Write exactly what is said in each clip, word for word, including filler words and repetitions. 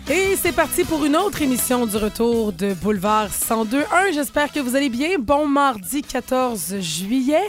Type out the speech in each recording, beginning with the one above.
Et c'est parti pour une autre émission du retour de Boulevard cent deux point un. J'espère que vous allez bien. Bon mardi quatorze juillet.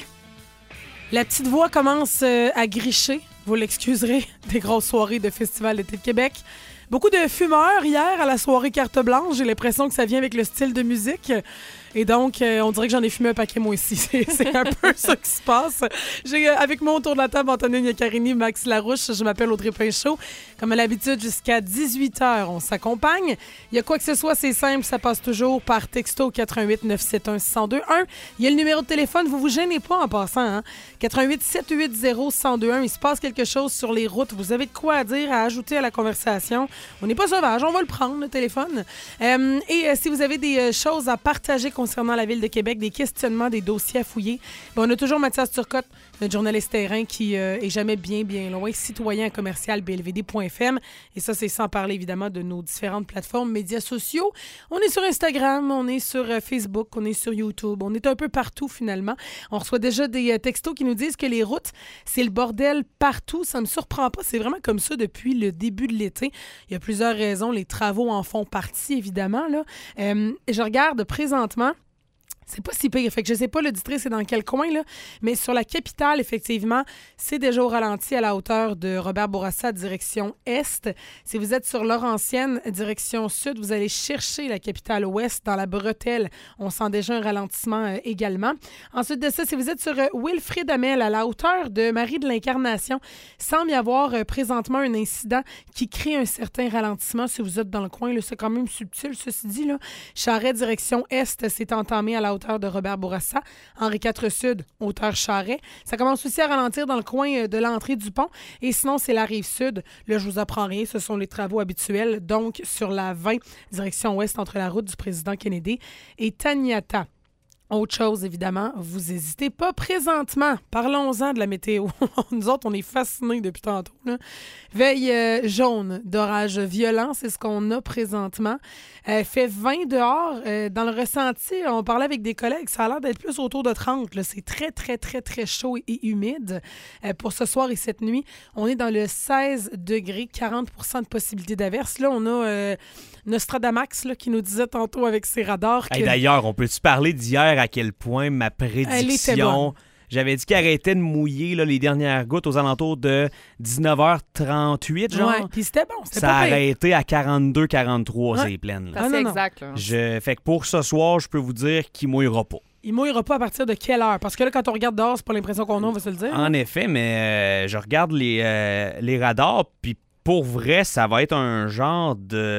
La petite voix commence à gricher. Vous l'excuserez, des grosses soirées de Festival d'été de Québec. Beaucoup de fumeurs hier à la soirée carte blanche. J'ai l'impression que ça vient avec le style de musique. Et donc, euh, on dirait que j'en ai fumé un paquet moi aussi. C'est, c'est un peu ça qui se passe. J'ai euh, avec moi autour de la table Antonine Yaccarini, Max Larouche. Je m'appelle Audrey Pinchot. Comme à l'habitude, jusqu'à dix-huit heures, on s'accompagne. Il y a quoi que ce soit, c'est simple. Ça passe toujours par texto quatre un huit neuf sept un un zéro deux un. Il y a le numéro de téléphone. Vous vous gênez pas en passant. Hein? quatre un huit sept huit zéro un zéro deux un. Il se passe quelque chose sur les routes. Vous avez de quoi à dire, à ajouter à la conversation. On n'est pas sauvage. On va le prendre, le téléphone. Euh, et euh, si vous avez des euh, choses à partager concernant la Ville de Québec, des questionnements, des dossiers à fouiller, bien, on a toujours Mathias Turcotte, notre journaliste terrain qui euh, est jamais bien, bien loin, citoyen commercial b l v d point f m. Et ça, c'est sans parler, évidemment, de nos différentes plateformes médias sociaux. On est sur Instagram, on est sur euh, Facebook, on est sur YouTube, on est un peu partout, finalement. On reçoit déjà des euh, textos qui nous disent que les routes, c'est le bordel partout. Ça me surprend pas. C'est vraiment comme ça depuis le début de l'été. Il y a plusieurs raisons. Les travaux en font partie, évidemment, là. Euh, je regarde présentement. C'est pas si pire. Fait que je sais pas le district, c'est dans quel coin, là. Mais sur la capitale, effectivement, c'est déjà au ralenti à la hauteur de Robert Bourassa, direction Est. Si vous êtes sur Laurentienne, direction Sud, vous allez chercher la capitale Ouest dans la bretelle. On sent déjà un ralentissement euh, également. Ensuite de ça, si vous êtes sur euh, Wilfrid Hamel, à la hauteur de Marie de l'Incarnation, semble y avoir euh, présentement un incident qui crée un certain ralentissement. Si vous êtes dans le coin, là, c'est quand même subtil, ceci dit, là. Charret, direction Est, c'est entamé à la hauteur de Robert Bourassa. Henri quatre Sud, hauteur Charret. Ça commence aussi à ralentir dans le coin de l'entrée du pont. Et sinon, c'est la Rive-Sud. Là, je vous apprends rien. Ce sont les travaux habituels. Donc, sur la vingt, direction ouest, entre la route du président Kennedy et Taniata. Autre chose, évidemment, vous n'hésitez pas présentement. Parlons-en de la météo. Nous autres, on est fascinés depuis tantôt, là. Veille euh, jaune d'orage violent, c'est ce qu'on a présentement. Euh, fait vingt dehors. Euh, dans le ressenti, on parlait avec des collègues, ça a l'air d'être plus autour de trente. Là. C'est très, très, très, très chaud et humide. Euh, pour ce soir et cette nuit, on est dans le seize degrés, quarante pour cent de possibilité d'averse. Là, on a euh, Nostradamus là, qui nous disait tantôt avec ses radars que... Hey, d'ailleurs, on peut-tu parler d'hier à quel point ma prédiction... J'avais dit qu'il arrêtait de mouiller là, les dernières gouttes aux alentours de dix-neuf heures trente-huit, genre. Ouais, puis c'était bon, c'était ça pas a pire. arrêté à quarante-deux quarante-trois, ouais. c'est pleine. Ah, c'est exact. Là. Je... Fait que pour ce soir, je peux vous dire qu'il mouillera pas. Il mouillera pas à partir de quelle heure? Parce que là, quand on regarde dehors, c'est pas l'impression qu'on a, on va se le dire. En effet, mais euh, je regarde les, euh, les radars, puis pour vrai, ça va être un genre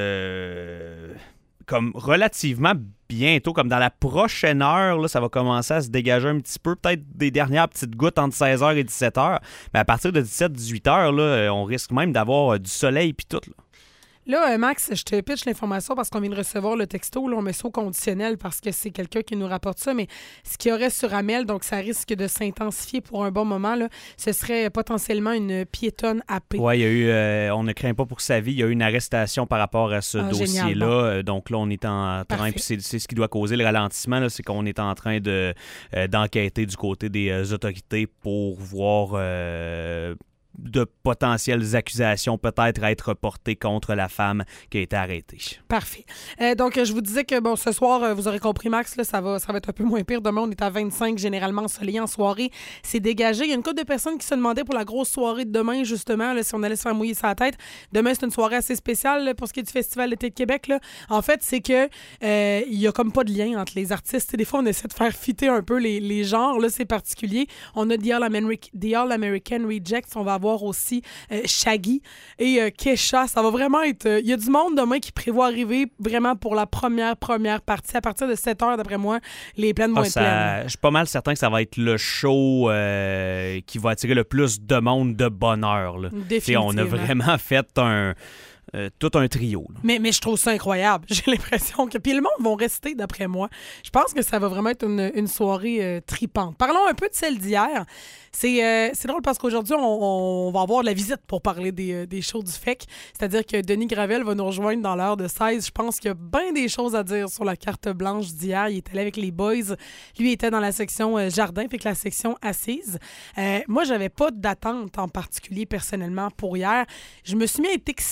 de... comme relativement bientôt, comme dans la prochaine heure, là, ça va commencer à se dégager un petit peu, peut-être des dernières petites gouttes entre seize heures et dix-sept heures. Mais à partir de dix-sept dix-huit heures, là, on risque même d'avoir euh, du soleil puis tout. Là. Là, euh, Max, je te pitch l'information parce qu'on vient de recevoir le texto. Là, on met ça au conditionnel parce que c'est quelqu'un qui nous rapporte ça. Mais ce qu'il y aurait sur Hamel, donc ça risque de s'intensifier pour un bon moment, là, ce serait potentiellement une piétonne happée. Oui, il y a eu, euh, on ne craint pas pour sa vie, il y a eu une arrestation par rapport à ce ah, dossier-là. Génial, bon. euh, donc là, on est en train, puis c'est, c'est ce qui doit causer le ralentissement, là, c'est qu'on est en train de, euh, d'enquêter du côté des euh, autorités pour voir... Euh, de potentielles accusations peut-être à être portées contre la femme qui a été arrêtée. Parfait. Euh, donc, je vous disais que bon, ce soir, euh, vous aurez compris, Max, là, ça va, ça va être un peu moins pire. Demain, on est à vingt-cinq, généralement ensoleillé en soirée. C'est dégagé. Il y a une couple de personnes qui se demandaient pour la grosse soirée de demain, justement, là, si on allait se faire mouiller sa tête. Demain, c'est une soirée assez spéciale là, pour ce qui est du Festival d'été de Québec. Là. En fait, c'est que euh, il y a comme pas de lien entre les artistes. Des fois, on essaie de faire fitter un peu les, les genres. Là, c'est particulier. On a The All, Ameri- The All American Rejects. On va avoir aussi euh, Shaggy et euh, Kesha. Ça va vraiment être... Il euh, y a du monde demain qui prévoit arriver vraiment pour la première, première partie. À partir de sept heures, d'après moi, les plaines vont ah, être ça, pleines. Je suis pas mal certain que ça va être le show euh, qui va attirer le plus de monde de bonne heure. Là. Définitivement. On a vraiment fait un... Euh, tout un trio. Mais, mais je trouve ça incroyable. J'ai l'impression que... Puis le monde va rester, d'après moi. Je pense que ça va vraiment être une, une soirée euh, tripante. Parlons un peu de celle d'hier. C'est, euh, c'est drôle parce qu'aujourd'hui, on, on va avoir de la visite pour parler des, euh, des shows du F E C. C'est-à-dire que Denis Gravel va nous rejoindre dans l'heure de seize. Je pense qu'il y a bien des choses à dire sur la carte blanche d'hier. Il était là avec les boys. Lui était dans la section euh, jardin, puis que la section assise. Euh, moi, j'avais pas d'attente en particulier, personnellement, pour hier. Je me suis mis à être excitée quand on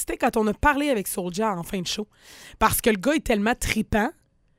on a parlé avec Soulja en fin de show. Parce que le gars est tellement tripant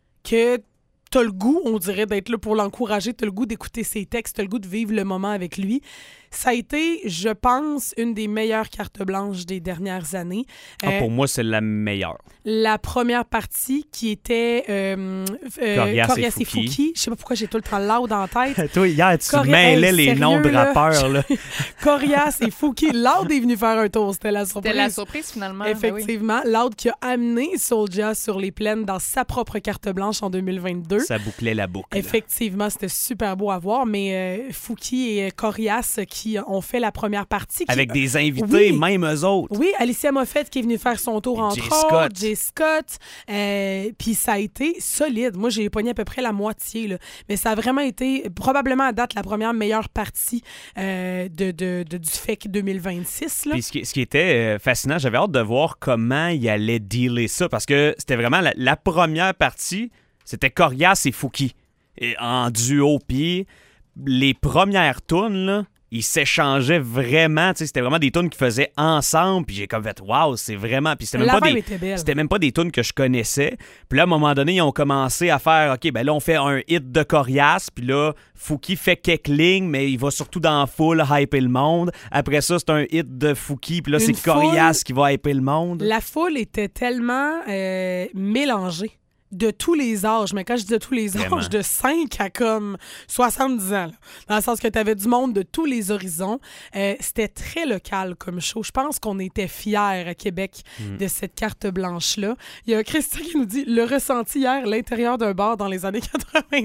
que t'as le goût, on dirait, d'être là pour l'encourager, t'as le goût d'écouter ses textes, t'as le goût de vivre le moment avec lui. Ça a été, je pense, une des meilleures cartes blanches des dernières années. Ah, Euh, pour moi, c'est la meilleure. la première partie qui était euh, euh, Corias et Corias et Fouki. Fouki. Je sais pas pourquoi j'ai tout le temps loud en tête. Toi, hier, tu Cori- mêlais Hey, les sérieux, noms de là? rappeurs. Là. Corias et Fouki. Loud est venu faire un tour, c'était la surprise. C'était la surprise, finalement. Ben oui. Effectivement, Loud qui a amené Soulja sur les plaines dans sa propre carte blanche en deux mille vingt-deux. Ça bouclait la boucle. Effectivement, c'était super beau à voir, mais euh, Fouki et Corias qui ont fait la première partie. Qui, Avec des invités, Oui. même eux autres. Oui, Alicia Moffett qui est venue faire son tour Et entre Jay autres, Scott. Jay Scott, euh, puis ça a été solide. Moi, j'ai pogné à peu près la moitié, là. Mais ça a vraiment été, probablement à date, la première meilleure partie euh, de, de, de- du F E C deux mille vingt-six. Là. Puis ce qui, ce qui était euh, fascinant, j'avais hâte de voir comment il allait dealer ça, parce que c'était vraiment la, la première partie, c'était Corias et Fouki et en duo. Puis les premières tunes, là, ils s'échangeaient vraiment, tu sais, c'était vraiment des tunes qu'ils faisaient ensemble, puis j'ai comme fait waouh, c'est vraiment, puis c'était même La pas vibe des était belle. c'était même pas des tunes que je connaissais. Puis là à un moment donné, ils ont commencé à faire OK, ben là on fait un hit de Corias, puis là Fouki fait quelques lignes, mais il va surtout dans la foule hyper le monde. Après ça, c'est un hit de Fouki, puis là Une c'est Corias qui va hyper le monde. La foule était tellement euh, mélangée de tous les âges, mais quand je dis de tous les Vraiment. âges, de cinq à comme soixante-dix ans, là. Dans le sens que tu avais du monde de tous les horizons. Euh, c'était très local comme show. Je pense qu'on était fiers à Québec Mm. de cette carte blanche-là. Il y a Christian qui nous dit « Le ressenti hier, l'intérieur d'un bar dans les années quatre-vingt-dix. »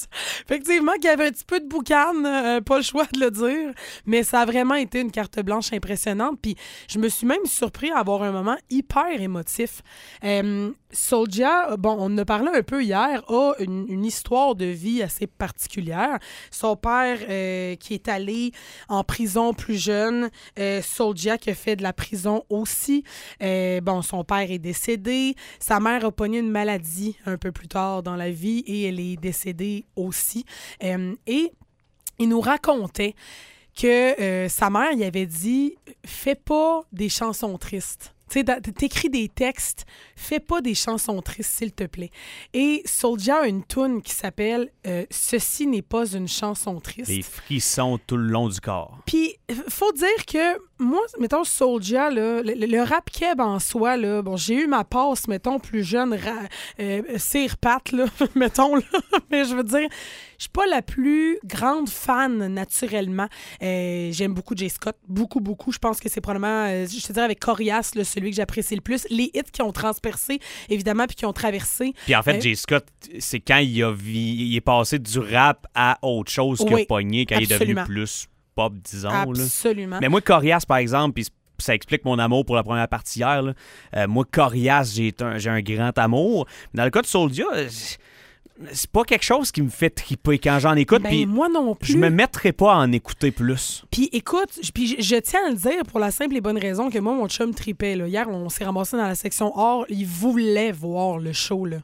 Effectivement, qu'il y avait un petit peu de boucan, euh, pas le choix de le dire, mais ça a vraiment été une carte blanche impressionnante. Puis je me suis même surpris à avoir un moment hyper émotif. Euh, Soulja, bon, on en a parlé un peu hier, a une, une histoire de vie assez particulière. Son père euh, qui est allé en prison plus jeune, euh, Soulja qui a fait de la prison aussi. Euh, bon, son père est décédé. Sa mère a pogné une maladie un peu plus tard dans la vie et elle est décédée aussi. Euh, et il nous racontait que euh, sa mère y avait dit « Fais pas des chansons tristes. » Tu sais, t'écris des textes, fais pas des chansons tristes, s'il te plaît. Et Soulja a une toune qui s'appelle euh, « Ceci n'est pas une chanson triste ». Les frissons tout le long du corps. Puis, faut dire que moi, mettons, Soulja, là, le, le rap keb en soi, là, bon, j'ai eu ma passe, mettons, plus jeune, ra- euh, cire-patte, là, mettons, là, mais je veux dire, je suis pas la plus grande fan, naturellement. Euh, j'aime beaucoup Jay Scott, beaucoup, beaucoup. Je pense que c'est probablement, euh, je te dirais, avec Corias, là, celui que j'apprécie le plus. Les hits qui ont transpercé, évidemment, puis qui ont traversé. Puis en fait, Euh, Jay Scott, c'est quand il, a vi- il est passé du rap à autre chose qu'il Oui, a pogné, quand absolument. il est devenu plus pop, disons. Là. Absolument. Mais moi, Corias, par exemple, puis ça explique mon amour pour la première partie hier. Là. Euh, moi, Corias, j'ai un, j'ai un grand amour. Dans le cas de Soulja, euh, c'est pas quelque chose qui me fait triper quand j'en écoute. Ben, Puis moi non plus. je me mettrais pas à en écouter plus. Puis écoute, je- puis je, je tiens à le dire pour la simple et bonne raison que moi, mon chum tripait. Là. Hier, on s'est ramassé dans la section or. Il voulait voir le show. Là.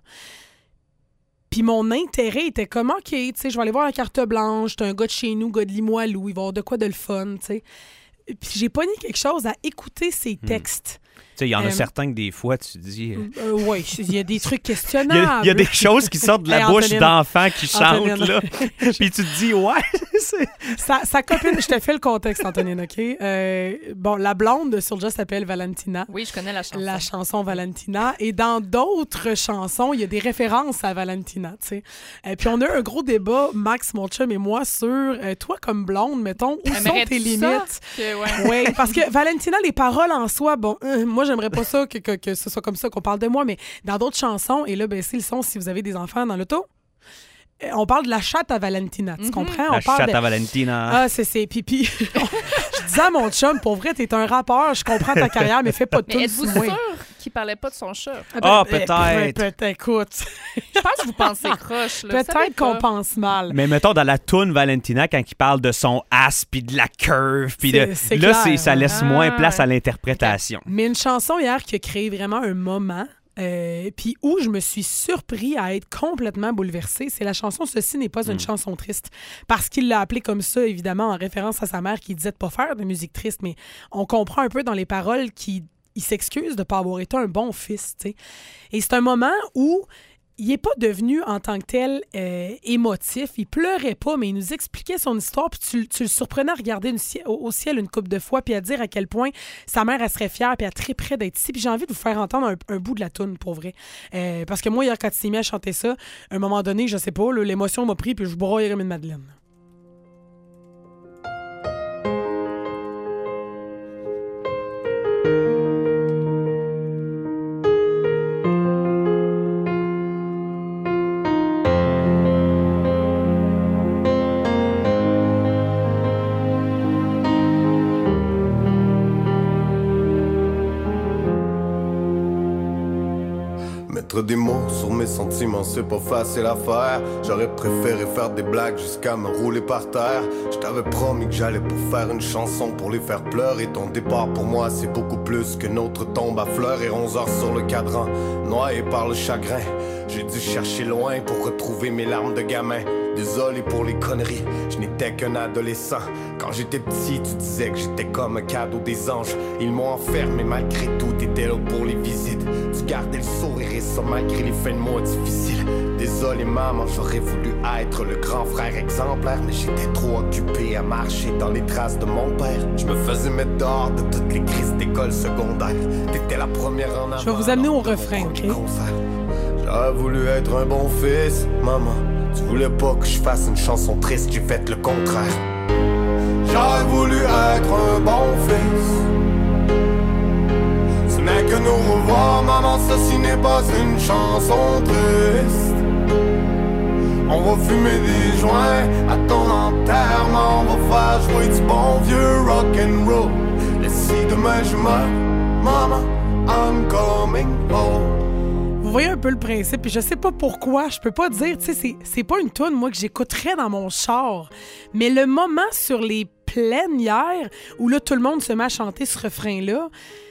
Puis mon intérêt était comme, OK, tu sais, je vais aller voir la carte blanche. T'es un gars de chez nous, gars de Limoilou. Il va y avoir de quoi de le fun, tu sais. Puis j'ai pogné quelque chose à écouter ses textes. Tu sais, il y en a Euh, certains que des fois, tu dis... euh, Euh, oui, il y a des trucs Il y, questionnables. a, il y a des choses qui sortent de la Hey, bouche Antonine. d'enfants qui chantent, Antonine. là. Puis tu te dis, ouais, c'est... Sa, sa copine, je te fais le contexte, Antonine, OK? Euh, bon, la blonde de Soulja s'appelle Valentina. Oui, je connais la chanson. La chanson Valentina. Et dans d'autres chansons, il y a des références à Valentina, tu sais. Euh, puis on a eu un gros débat, Max, mon chum et moi, sur euh, toi comme blonde, mettons, où sont Aimerais-tu tes ça? limites? Que, ouais. Oui, parce que Valentina, les paroles en soi, bon, euh, moi, j'aimerais pas ça que, que, que ce soit comme ça qu'on parle de moi, mais dans d'autres chansons, et là, ben, c'est le son si vous avez des enfants dans l'auto, euh, on parle de la chatte à Valentina, tu Mhm. comprends? La on parle chatte de... à Valentina. Ah, c'est, c'est. Puis, puis, je disais à mon chum, pour vrai, t'es un rappeur, je comprends ta carrière, mais fais pas de Mais tout êtes-vous sous moi. sûr qu'il parlait pas de son chat? Ah, ben, peut-être. Peut-être, écoute. Je pense que vous pensez croche. Là. Vous savez Peut-être qu'on pas. pense mal. Mais mettons, dans la toune Valentina, quand il parle de son as, puis de la curve, puis de... C'est- c'est là, clair, c'est, ça laisse hein. moins Ah, place à ouais. l'interprétation. Mais une chanson hier qui a créé vraiment un moment, euh, puis où je me suis surpris à être complètement bouleversée, c'est la chanson « Ceci n'est pas une Mm. chanson triste ». Parce qu'il l'a appelée comme ça, évidemment, en référence à sa mère qui disait de pas faire de musique triste, mais on comprend un peu dans les paroles qu'il il s'excuse de ne pas avoir été un bon fils, tu sais. Et c'est un moment où il n'est pas devenu en tant que tel euh, émotif. Il pleurait pas, mais il nous expliquait son histoire. Puis tu, tu le surprenais à regarder une, au, au ciel une couple de fois, puis à dire à quel point sa mère, elle serait fière, puis elle très près d'être ici. Puis j'ai envie de vous faire entendre un, un bout de la toune, pour vrai. Euh, parce que moi, hier, quand il s'est mis à chanter ça, à un moment donné, je sais pas, là, l'émotion m'a pris, puis je broyais comme une madeleine. Mettre des mots sur mes sentiments, c'est pas facile à faire. J'aurais préféré faire des blagues jusqu'à me rouler par terre. Je t'avais promis que j'allais pour faire une chanson pour les faire pleurer. Ton départ pour moi, c'est beaucoup plus que notre tombe à fleurs. Et onze heures sur le cadran, noyé par le chagrin. J'ai dû chercher loin pour retrouver mes larmes de gamin. Désolé pour les conneries, je n'étais qu'un adolescent. Quand j'étais petit, tu disais que j'étais comme un cadeau des anges. Ils m'ont enfermé malgré tout, t'étais là pour les visites. Tu gardais le sourire et ça malgré les fins de mois difficiles. Désolé maman, j'aurais voulu être le grand frère exemplaire, mais j'étais trop occupé à marcher dans les traces de mon père. Je me faisais mettre dehors de toutes les crises d'école secondaire. T'étais la première en avant. Je vais vous amener au refrain, ok? J'aurais voulu être un bon fils, maman. Tu voulais pas que je fasse une chanson triste, j'ai fait le contraire. J'aurais voulu être un bon fils. Ce n'est que nous revoir, maman, ceci n'est pas une chanson triste. On va fumer des joints à ton enterrement. On va faire jouer du bon vieux rock'n'roll. Et si demain je meurs, maman, I'm coming home. Vous voyez un peu le principe, puis je sais pas pourquoi, je peux pas dire, tu sais, c'est, c'est pas une toune, moi, que j'écouterais dans mon char, mais le moment sur les plaines hier, où là, tout le monde se met à chanter ce refrain-là,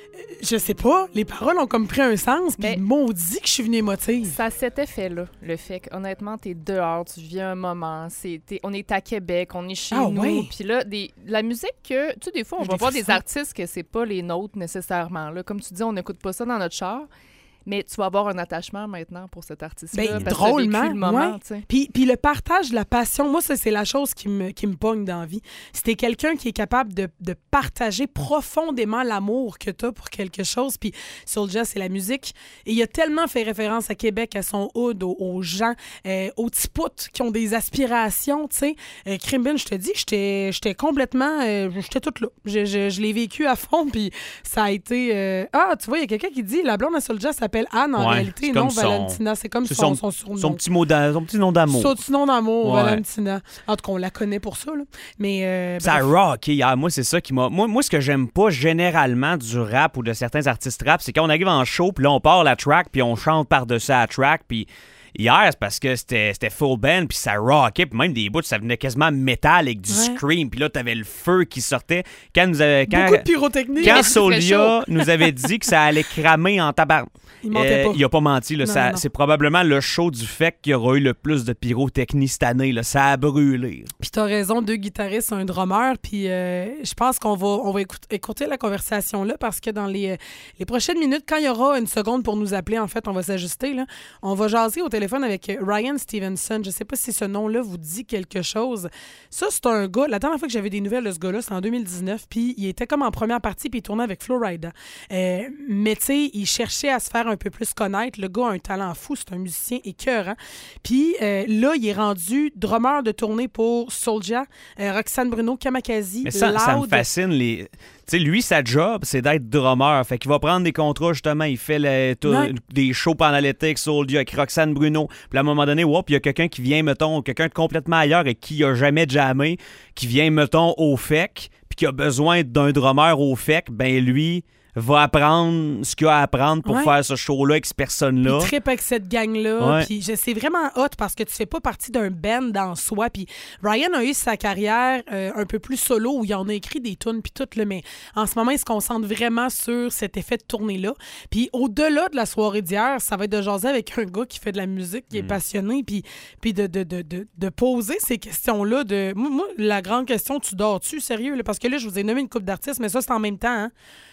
je sais pas, les paroles ont comme pris un sens, puis maudit que je suis venue émotive. Ça a cet effet-là, le fait qu'honnêtement, t'es dehors, tu vis un moment, c'est, on est à Québec, on est chez ah, nous, oui. Puis là, des, la musique, que, tu sais, des fois, on je va voir des ça. Des artistes que c'est pas les nôtres nécessairement, là. Comme tu dis, on n'écoute pas ça dans notre char. Mais tu vas avoir un attachement maintenant pour cet artiste-là. Ben, parce drôlement, que tu as vécu le moment, ouais. Puis, puis le partage de la passion, moi, ça, c'est la chose qui me, qui me pogne dans la vie. Si t'es quelqu'un qui est capable de, de partager profondément l'amour que t'as pour quelque chose, puis Soulja, c'est la musique. Et il a tellement fait référence à Québec, à son hood, aux, aux gens, euh, aux petits poutres qui ont des aspirations, tu sais. Euh, Crimbin, je te dis, j'étais, j'étais complètement... Euh, j'étais toute là. Je, je, je l'ai vécu à fond, puis ça a été... Euh... Ah, tu vois, il y a quelqu'un qui dit, la blonde à Soulja s'appelle Anne, en ouais, réalité, non son, Valentina. C'est comme c'est son, son, son surnom. Son petit, mot d'a, son petit nom d'amour. Son petit nom d'amour, ouais. Valentina. En tout cas, on la connaît pour ça. Là. Mais, euh, ça rock. Yeah, moi, c'est ça qui m'a... Moi, moi, ce que j'aime pas généralement du rap ou de certains artistes rap, c'est quand on arrive en show, puis là, on part la track, puis on chante par-dessus la track, puis... Hier, c'est parce que c'était, c'était full band, puis ça rockait, puis même des bouts, ça venait quasiment métal avec du ouais. scream, puis là, t'avais le feu qui sortait. Quand nous avait, quand, Beaucoup de pyrotechnie. Quand Soulja nous avait dit que ça allait cramer en tabac. Il mentait euh, pas. Il a pas menti. Là, non, ça, non. C'est probablement le show du fait qu'il y aura eu le plus de pyrotechnie cette année. Là. Ça a brûlé. Puis t'as raison, deux guitaristes, un drummer, puis euh, je pense qu'on va, on va écouter, écouter la conversation là, parce que dans les, les prochaines minutes, quand il y aura une seconde pour nous appeler, en fait, on va s'ajuster. Là. On va jaser au téléphone avec Ryan Stevenson. Je sais pas si ce nom-là vous dit quelque chose. Ça, c'est un gars... La dernière fois que j'avais des nouvelles de ce gars-là, c'était en deux mille dix-neuf, puis il était comme en première partie, puis il tournait avec Flo Rida. Euh, mais tu sais, il cherchait à se faire un peu plus connaître. Le gars a un talent fou, c'est un musicien écœurant. Puis euh, là, il est rendu drummer de tournée pour Soulja, euh, Roxane Bruno, Kamakazi, Mais ça, Loud. ça me fascine, les... Tu sais, lui, sa job, c'est d'être drummer. Fait qu'il va prendre des contrats, justement. Il fait le, tout, ouais. des shows pendant l'été avec Soulja, avec Roxane Bruno. Puis à un moment donné, wow, puis il y a quelqu'un qui vient, mettons, quelqu'un de complètement ailleurs et qui a jamais jammé, qui vient, mettons, au F E C, puis qui a besoin d'un drummer au F E C, ben lui... va apprendre ce qu'il a à apprendre pour ouais. faire ce show-là avec cette personne-là. Puis trippe avec cette gang-là. Ouais. Puis c'est vraiment hot parce que tu fais pas partie d'un band en soi. Puis Ryan a eu sa carrière euh, un peu plus solo où il en a écrit des tunes puis tout, là, mais en ce moment, il se concentre vraiment sur cet effet de tournée-là. Puis au-delà de la soirée d'hier, ça va être de jaser avec un gars qui fait de la musique, qui est mm. passionné, puis, puis de, de, de, de, de poser ces questions-là. De Moi, moi la grande question, tu dors-tu, sérieux? Là? Parce que là, je vous ai nommé une couple d'artistes, mais ça, c'est en même temps, hein?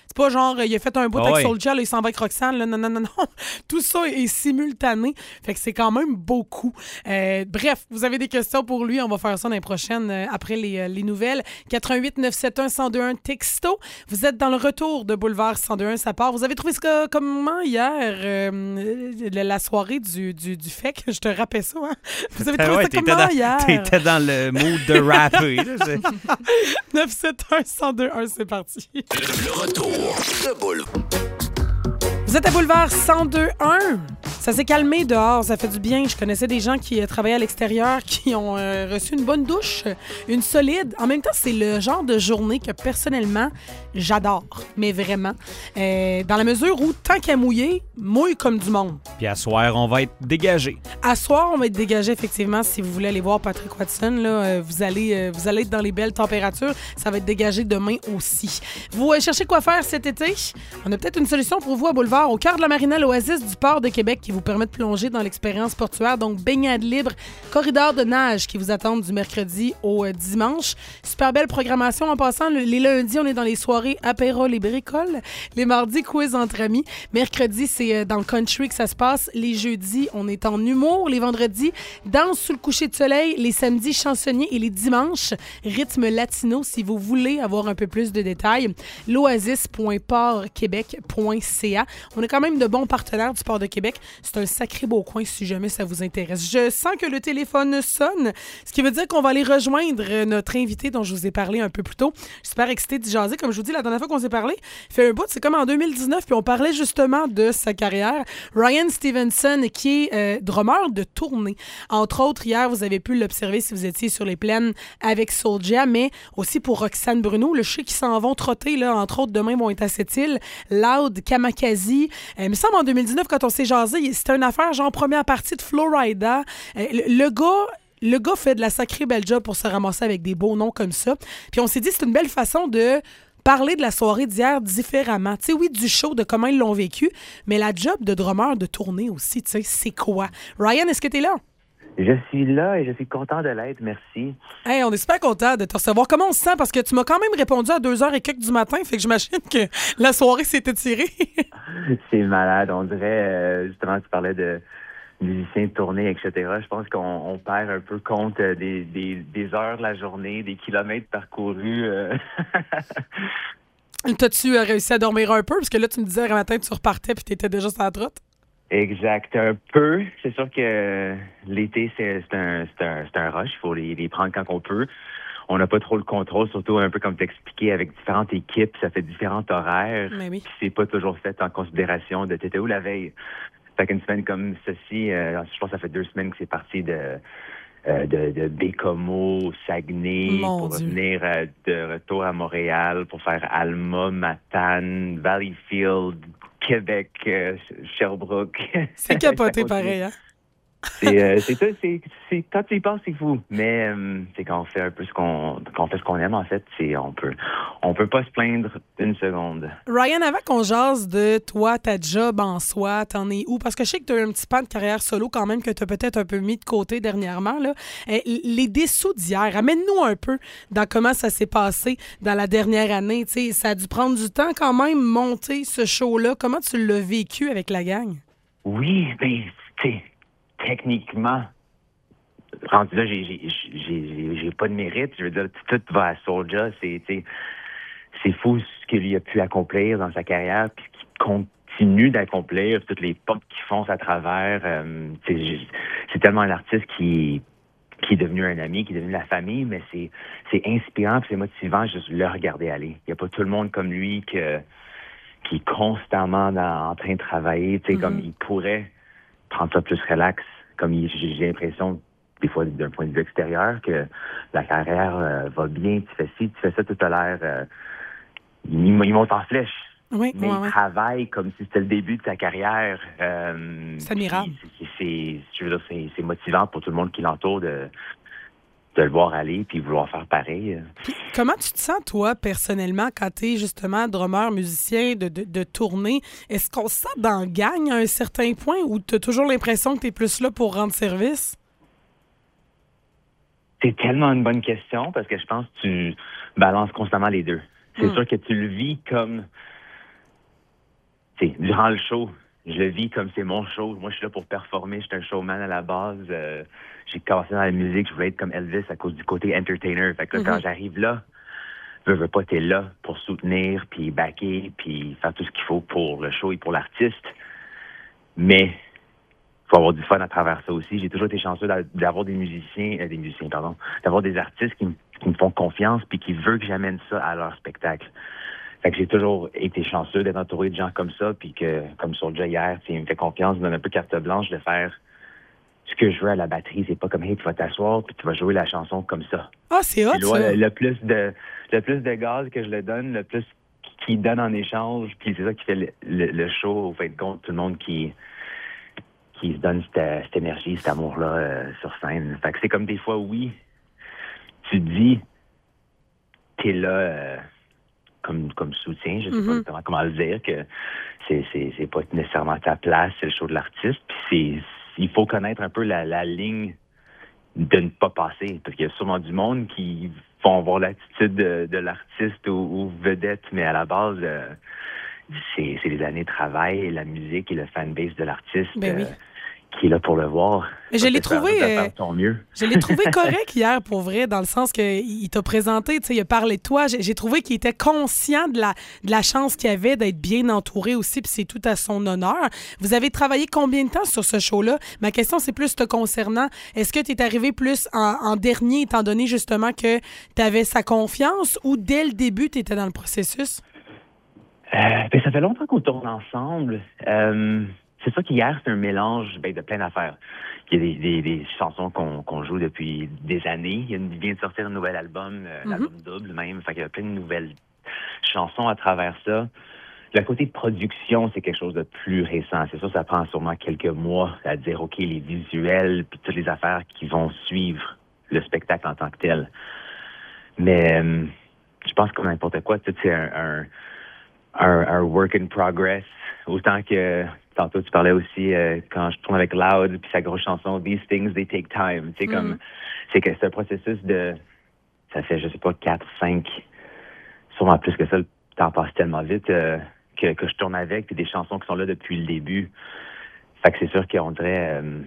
C'est pas genre, il a fait un bout Ah avec ouais. Soulja, là, il s'en va avec Roxane. Là. Non, non, non, non. Tout ça est simultané. Fait que c'est quand même beaucoup. Euh, bref, vous avez des questions pour lui. On va faire ça dans les prochaines, euh, après les, euh, les nouvelles. quatre un huit neuf sept un un zéro deux un texto. Vous êtes dans le retour de Boulevard cent deux un, ça part. Vous avez trouvé ça comment hier, euh, la, la soirée du, du, du F E C? Je te rappelle ça, hein? Vous avez trouvé Ouais, ça t'étais comment dans, hier? T'étais dans le mood de rapper. là, c'est- neuf sept un un zéro deux un, c'est parti. Le retour de Boule. Vous êtes à Boulevard cent deux un. Ça s'est calmé dehors, ça fait du bien. Je connaissais des gens qui euh, travaillaient à l'extérieur, qui ont euh, reçu une bonne douche, une solide. En même temps, c'est le genre de journée que personnellement, j'adore. Mais vraiment. Euh, dans la mesure où, tant qu'à mouiller, mouille comme du monde. Puis à soir, on va être dégagé. À soir, on va être dégagé, effectivement. Si vous voulez aller voir Patrick Watson, là, euh, vous, allez, euh, vous allez être dans les belles températures. Ça va être dégagé demain aussi. Vous euh, cherchez quoi faire cet été? On a peut-être une solution pour vous à Boulevard, au cœur de la marina, l'Oasis du port de Québec, qui vous permet de plonger dans l'expérience portuaire. Donc, baignade libre, corridor de nage qui vous attendent du mercredi au euh, dimanche. Super belle programmation. En passant, le- les lundis, on est dans les soirées apérol et bricoles. Les mardis, quiz entre amis. Mercredi, c'est euh, dans le country que ça se passe. Les jeudis, on est en humour. Les vendredis, danse sous le coucher de soleil. Les samedis, chansonnier. Et les dimanches, rythme latino. Si vous voulez avoir un peu plus de détails, l'oasis point port québec point c a. On a quand même de bons partenaires du Port de Québec. C'est un sacré beau coin si jamais ça vous intéresse. Je sens que le téléphone sonne, ce qui veut dire qu'on va aller rejoindre notre invité dont je vous ai parlé un peu plus tôt. Je suis super excitée d'y jaser. Comme je vous dis, la dernière fois qu'on s'est parlé, il fait un bout, c'est comme en deux mille dix-neuf, puis on parlait justement de sa carrière. Ryan Stevenson, qui est euh, drummer de tournée. Entre autres, hier, vous avez pu l'observer si vous étiez sur les plaines avec Soulja, mais aussi pour Roxane Bruno. Le chien qui s'en vont trotter, là, entre autres, demain vont être à cette île. Loud, Kamakazi. Euh, il me semble en deux mille dix-neuf, quand on s'est jasé, c'était une affaire genre première partie de Florida. Euh, le, le gars... Le gars fait de la sacrée belle job pour se ramasser avec des beaux noms comme ça. Puis on s'est dit, c'est une belle façon de parler de la soirée d'hier différemment. Tu sais, oui, du show, de comment ils l'ont vécu, mais la job de drummer de tournée aussi, tu sais, c'est quoi? Ryan, est-ce que t'es là? Je suis là et je suis content de l'être, merci. Hey, on est super content de te recevoir. Comment on se sent? Parce que tu m'as quand même répondu à deux heures et quelques du matin, fait que j'imagine que la soirée s'est étirée. C'est malade, on dirait, euh, justement, tu parlais de musiciens de tournée, et cetera. Je pense qu'on on perd un peu compte euh, des, des, des heures de la journée, des kilomètres parcourus. Euh... T'as-tu euh, réussi à dormir un peu? Parce que là, tu me disais, un matin, tu repartais puis t'étais déjà sur la trotte. Exact, un peu. C'est sûr que euh, l'été, c'est, c'est, un, c'est, un, c'est un rush. Il faut les, les prendre quand on peut. On n'a pas trop le contrôle, surtout un peu comme t'expliquais, avec différentes équipes, ça fait différents horaires. Mais oui. Puis c'est pas toujours fait en considération de t'étais où la veille. Fait qu'une semaine comme ceci, euh, je pense que ça fait deux semaines que c'est parti de, euh, de, de Bécomo, Saguenay, Mon pour Dieu. revenir euh, de retour à Montréal, pour faire Alma, Matane, Valleyfield, Québec, euh, Sherbrooke. C'est capoté Ça continue. pareil, hein? C'est, euh, c'est ça, c'est, c'est, quand tu y penses, c'est fou. Mais euh, c'est quand on fait un peu ce qu'on, quand on fait ce qu'on aime, en fait, c'est, on peut, on peut pas se plaindre une seconde. Ryan, avant qu'on jase de toi, ta job en soi, t'en es où? Parce que je sais que tu as eu un petit pan de carrière solo quand même que tu as peut-être un peu mis de côté dernièrement. Là. Euh, les dessous d'hier, amène-nous un peu dans comment ça s'est passé dans la dernière année. T'sais, ça a dû prendre du temps quand même monter ce show-là. Comment tu l'as vécu avec la gang? Oui, ben, tu sais, techniquement, rendu là, j'ai, j'ai, j'ai, j'ai, j'ai pas de mérite. Je veux dire, tout va à Soulja. C'est, tu sais, c'est fou ce qu'il a pu accomplir dans sa carrière, puis qu'il continue d'accomplir, toutes les portes qui foncent à travers. Euh, tu sais, c'est tellement un artiste qui, qui est devenu un ami, qui est devenu la famille, mais c'est, c'est inspirant, puis c'est motivant juste le regarder aller. Il n'y a pas tout le monde comme lui que, qui est constamment dans, en train de travailler. Tu sais, mm-hmm. Comme il pourrait prendre ça plus relax, comme il, j'ai, j'ai l'impression, des fois, d'un point de vue extérieur, que la carrière euh, va bien, tu fais ci, tu fais ça, tout a l'air... Euh, il, il monte en flèche. Oui, mais ouais, il ouais. travaille comme si c'était le début de sa carrière. Euh, c'est admirable. C'est, c'est, je veux dire, c'est, c'est motivant pour tout le monde qui l'entoure de, de le voir aller puis vouloir faire pareil. Puis, comment tu te sens, toi, personnellement, quand tu es justement drummer, musicien de, de, de tournée? Est-ce qu'on se sent dans le gang à un certain point ou tu as toujours l'impression que tu es plus là pour rendre service? C'est tellement une bonne question parce que je pense que tu balances constamment les deux. C'est mmh. sûr que tu le vis comme t'sais, durant le show, je le vis comme c'est mon show. Moi, je suis là pour performer. Je suis un showman à la base. Euh, j'ai commencé dans la musique. Je voulais être comme Elvis à cause du côté entertainer. Fait que là, mm-hmm. quand j'arrive là, je veux pas, t'es là pour soutenir, puis backer, puis faire tout ce qu'il faut pour le show et pour l'artiste. Mais il faut avoir du fun à travers ça aussi. J'ai toujours été chanceux d'avoir des musiciens, euh, des musiciens, pardon, d'avoir des artistes qui, qui me font confiance puis qui veulent que j'amène ça à leur spectacle. Fait que j'ai toujours été chanceux d'être entouré de gens comme ça, puis que, comme Soulja hier, il me fait confiance, il me donne un peu carte blanche de faire ce que je veux à la batterie. C'est pas comme, hey, tu vas t'asseoir, puis tu vas jouer la chanson comme ça. Ah, c'est hot, ça! Le, le plus de, le plus de gaz que je le donne, le plus qu'il donne en échange, puis c'est ça qui fait le, le, le show, au fin de compte, tout le monde qui, qui se donne cette, cette énergie, cet amour-là euh, sur scène. Fait que c'est comme des fois, oui, tu dis, t'es là... Euh, Comme, comme soutien, je sais mm-hmm. pas comment le dire, que c'est, c'est, c'est pas nécessairement ta place, c'est le show de l'artiste. Puis c'est, il faut connaître un peu la, la ligne de ne pas passer. Parce qu'il y a sûrement du monde qui vont avoir l'attitude de, de l'artiste ou, ou vedette, mais à la base, euh, c'est, c'est les années de travail, et la musique et le fanbase de l'artiste. Ben oui. euh, qui est là pour le voir. Mais je l'ai trouvé, euh, mieux. je l'ai trouvé correct hier, pour vrai, dans le sens qu'il t'a présenté, tu sais, il a parlé de toi. J'ai, j'ai trouvé qu'il était conscient de la, de la chance qu'il avait d'être bien entouré aussi, puis c'est tout à son honneur. Vous avez travaillé combien de temps sur ce show-là? Ma question, c'est plus te concernant. Est-ce que tu es arrivé plus en, en dernier, étant donné justement que tu avais sa confiance, ou dès le début, tu étais dans le processus? Euh, ben, ça fait longtemps qu'on tourne ensemble. Euh... C'est sûr qu'hier, c'est un mélange ben, de plein d'affaires. Il y a des, des, des chansons qu'on, qu'on joue depuis des années. Il, y a une, il vient de sortir un nouvel album, euh, mm-hmm. l'album double même. Fait qu'il y a plein de nouvelles chansons à travers ça. Le côté de production, c'est quelque chose de plus récent. C'est sûr, ça prend sûrement quelques mois à dire, OK, les visuels puis toutes les affaires qui vont suivre le spectacle en tant que tel. Mais euh, je pense que comme n'importe quoi, tout c'est un, un, un, un work in progress. Autant que... Tantôt, tu parlais aussi, euh, quand je tourne avec Loud, puis sa grosse chanson, « These things, they take time ». Tu sais, comme, c'est que c'est un processus de, ça fait, je sais pas, quatre, cinq, sûrement plus que ça, le temps passe tellement vite euh, que, que je tourne avec, puis des chansons qui sont là depuis le début. Fait que c'est sûr qu'on dirait, euh,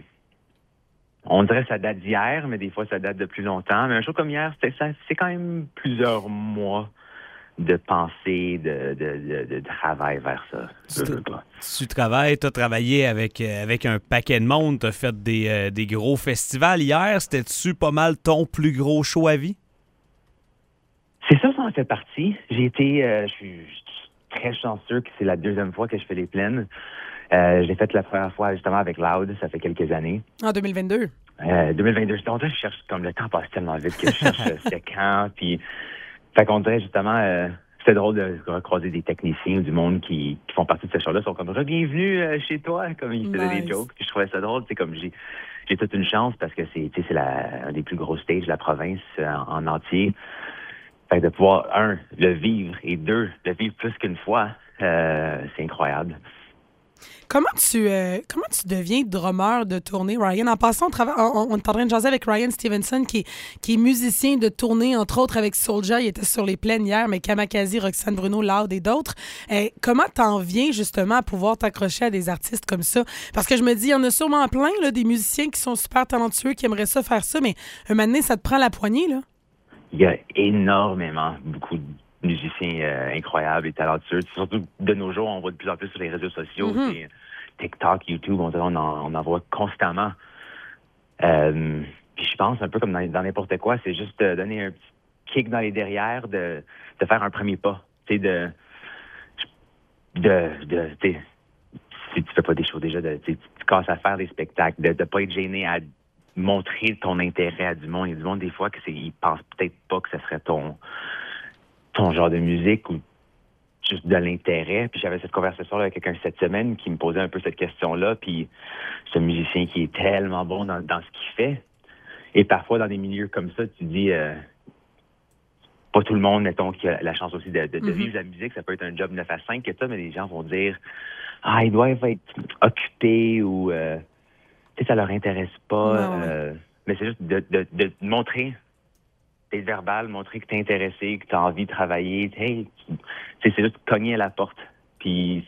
on dirait que ça date d'hier, mais des fois, ça date de plus longtemps. Mais un show comme hier, c'est, ça, c'est quand même plusieurs mois de pensée, de, de, de, de travail vers ça. Tu, te, tu travailles, tu as travaillé avec, avec un paquet de monde, tu as fait des, euh, des gros festivals. Hier, c'était-tu pas mal ton plus gros show à vie? C'est ça, ça en fait partie. J'ai été, euh, je suis très chanceux que c'est la deuxième fois que je fais les plaines. Euh, j'ai fait la première fois justement avec Loud, ça fait quelques années. En deux mille vingt-deux? Euh, deux mille vingt-deux. Donc là, je cherche, comme le temps passe tellement vite que je cherche c'était quand, puis... Fait qu'on dirait justement, euh, c'était drôle de recroiser des techniciens ou du monde qui, qui font partie de ce show-là. Ils sont comme, bienvenue euh, chez toi, comme ils faisaient nice. Des jokes. Puis je trouvais ça drôle, tu sais, comme j'ai, j'ai toute une chance parce que c'est, tu sais, c'est la, un des plus gros stages de la province euh, en, en entier. Fait que de pouvoir, un, le vivre et deux, le vivre plus qu'une fois, euh, c'est incroyable. Comment tu, euh, comment tu deviens drummer de tournée, Ryan? En passant, on, trava- on, on est en train de jaser avec Ryan Stevenson, qui est, qui est musicien de tournée, entre autres avec Soulja. Il était sur les plaines hier, mais Kamakazi, Roxane Bruno, Loud et d'autres. Euh, comment t'en viens justement à pouvoir t'accrocher à des artistes comme ça? Parce que je me dis, il y en a sûrement plein, là, des musiciens qui sont super talentueux, qui aimeraient ça faire ça, mais un moment donné, ça te prend la poignée, là? Il y a énormément, beaucoup de musiciens euh, incroyables et talentueux. Surtout de nos jours, on voit de plus en plus sur les réseaux sociaux. Mm-hmm. TikTok, YouTube, on, on, en, on en voit constamment. Euh, puis je pense, un peu comme dans, dans n'importe quoi, c'est juste de donner un petit kick dans les derrières, de, de faire un premier pas. Tu sais, de... de, de tu sais, si tu fais pas des choses déjà, de, tu casses à faire des spectacles, de ne pas être gêné à montrer ton intérêt à du monde. Il y a du monde, des fois, que c'est, ils pensent peut-être pas que ce serait ton, ton genre de musique ou juste de l'intérêt. Puis j'avais cette conversation avec quelqu'un cette semaine qui me posait un peu cette question-là. Puis c'est un musicien qui est tellement bon dans, dans ce qu'il fait. Et parfois, dans des milieux comme ça, tu dis... Euh, pas tout le monde, mettons, qui a la chance aussi de, de, de mm-hmm. vivre la musique. Ça peut être un job neuf à cinq que ça, mais les gens vont dire « Ah, ils doivent être occupés » ou euh, « Tu sais, ça leur intéresse pas. Ouais, ouais. Euh, » Mais c'est juste de, de, de montrer, d'être verbal, montrer que t'es intéressé, que t'as envie de travailler. Hey, tu sais, c'est juste cogner à la porte. Puis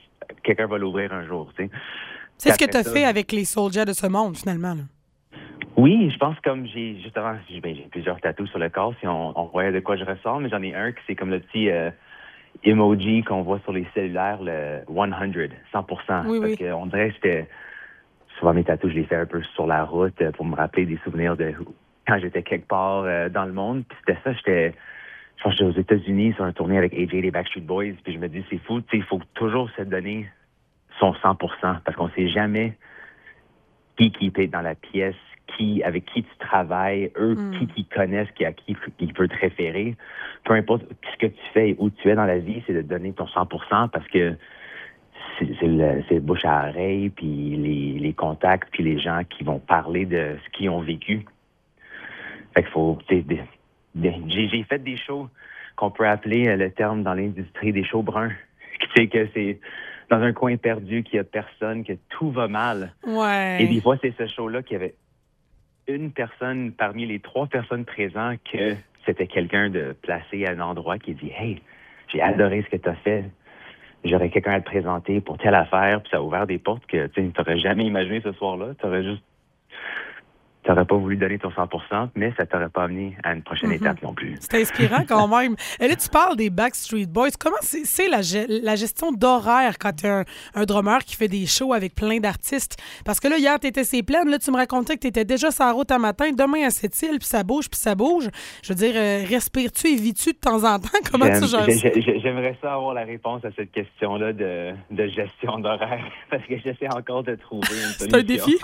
quelqu'un va l'ouvrir un jour, tu sais. C'est ce que Après tu as ça- fait avec les Soulja de ce monde, finalement. Là. Oui, je pense comme j'ai justement j'ai ben, j'ai plusieurs tatous sur le corps si on, on voyait de quoi je ressors, mais j'en ai un qui c'est comme le petit euh, emoji qu'on voit sur les cellulaires, le cent, cent pour cent. Oui, Parce oui. qu'on dirait que j'étais souvent mes tatous, je les fais un peu sur la route euh, pour me rappeler des souvenirs de quand j'étais quelque part euh, dans le monde. Puis c'était ça, j'étais je pense que j'étais aux États-Unis sur un tournée avec A J des Backstreet Boys, puis je me dis c'est fou, tu sais, il faut toujours se donner son cent pour cent parce qu'on sait jamais qui qui est dans la pièce, qui avec qui tu travailles, eux, Mm. qui qui connaissent, qui à qui qui peut te référer. Peu importe ce que tu fais et où tu es dans la vie, c'est de donner ton cent pour cent parce que c'est, c'est, le, c'est le bouche à oreille, puis les, les contacts, puis les gens qui vont parler de ce qu'ils ont vécu. Fait qu'il faut, tu sais, des- des- j'ai, j'ai fait des shows qu'on peut appeler euh, le terme dans l'industrie des shows bruns. Tu sais que c'est dans un coin perdu, qu'il y a personne, que tout va mal. Ouais. Et des fois, c'est ce show-là qu'il y avait une personne parmi les trois personnes présentes que c'était quelqu'un de placé à un endroit qui dit « Hey, j'ai adoré ce que tu as fait. J'aurais quelqu'un à te présenter pour telle affaire. » Puis ça a ouvert des portes que tu n'aurais jamais imaginé ce soir-là. Tu aurais juste... Tu n'aurais pas voulu donner ton cent pour cent, mais ça t'aurait pas amené à une prochaine Mhm. étape non plus. C'est inspirant quand même. Et là, tu parles des Backstreet Boys. Comment c'est, c'est la, ge- la gestion d'horaire quand tu as un, un drummer qui fait des shows avec plein d'artistes? Parce que là, hier, tu étais ses plaines. Là, tu me racontais que tu étais déjà sur la route un matin. Demain, à cette île, puis ça bouge, puis ça bouge. Je veux dire, euh, respires-tu et vis-tu de temps en temps? Comment J'aime- tu gères ça? j'ai- j'ai- J'aimerais ça avoir la réponse à cette question-là de, de gestion d'horaire, parce que j'essaie encore de trouver une solution. C'est un défi?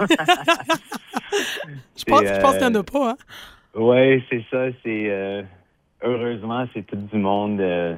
Je pense, C'est, je pense qu'il n'y en euh, a pas, hein? Oui, c'est ça. C'est euh, heureusement, c'est tout du monde euh,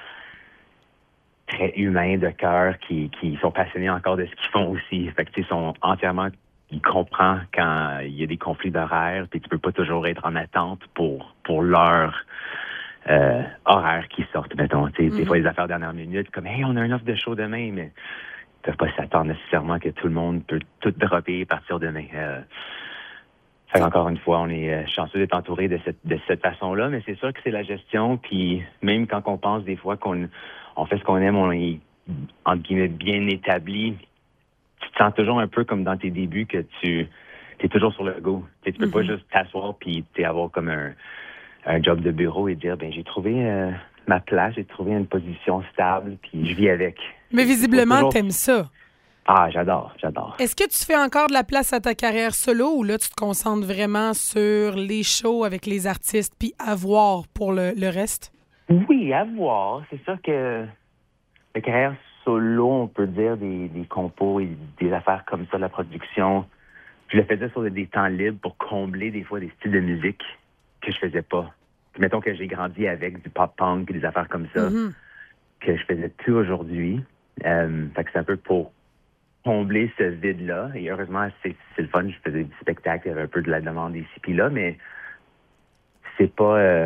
très humain de cœur qui, qui sont passionnés encore de ce qu'ils font aussi. Fait que tu sais, ils sont entièrement, ils comprennent quand il y a des conflits d'horaire, puis tu peux pas toujours être en attente pour pour leur euh, horaire qui sortent. Mettons, tu sais, des Mhm. fois les affaires dernière minute, comme hey, on a un offre de show demain, mais ils peuvent pas s'attendre nécessairement que tout le monde peut tout dropper et partir demain. Euh, Fait qu'encore une fois, on est euh, chanceux d'être entouré de cette, de cette façon-là, mais c'est sûr que c'est la gestion, puis même quand on pense des fois qu'on on fait ce qu'on aime, on est, entre guillemets, bien établi, tu te sens toujours un peu comme dans tes débuts que tu es toujours sur le go. Tu sais, tu peux pas Mhm. juste t'asseoir puis tu sais, avoir comme un, un job de bureau et dire, ben j'ai trouvé euh, ma place, j'ai trouvé une position stable, puis je vis avec. Mais Il faut visiblement, toujours- t'aimes ça. Ah, j'adore, j'adore. Est-ce que tu fais encore de la place à ta carrière solo ou là, tu te concentres vraiment sur les shows avec les artistes puis à voir pour le, le reste? Oui, à voir. C'est sûr que la carrière solo, on peut dire des, des compos et des affaires comme ça, de la production. Je le faisais sur des temps libres pour combler des fois des styles de musique que je faisais pas. Puis mettons que j'ai grandi avec du pop-punk et des affaires comme ça Mhm. que je faisais plus aujourd'hui. Euh, fait que c'est un peu pour combler ce vide-là. Et heureusement, c'est, c'est le fun. Je faisais du spectacle, il y avait un peu de la demande ici puis là, mais c'est pas... euh,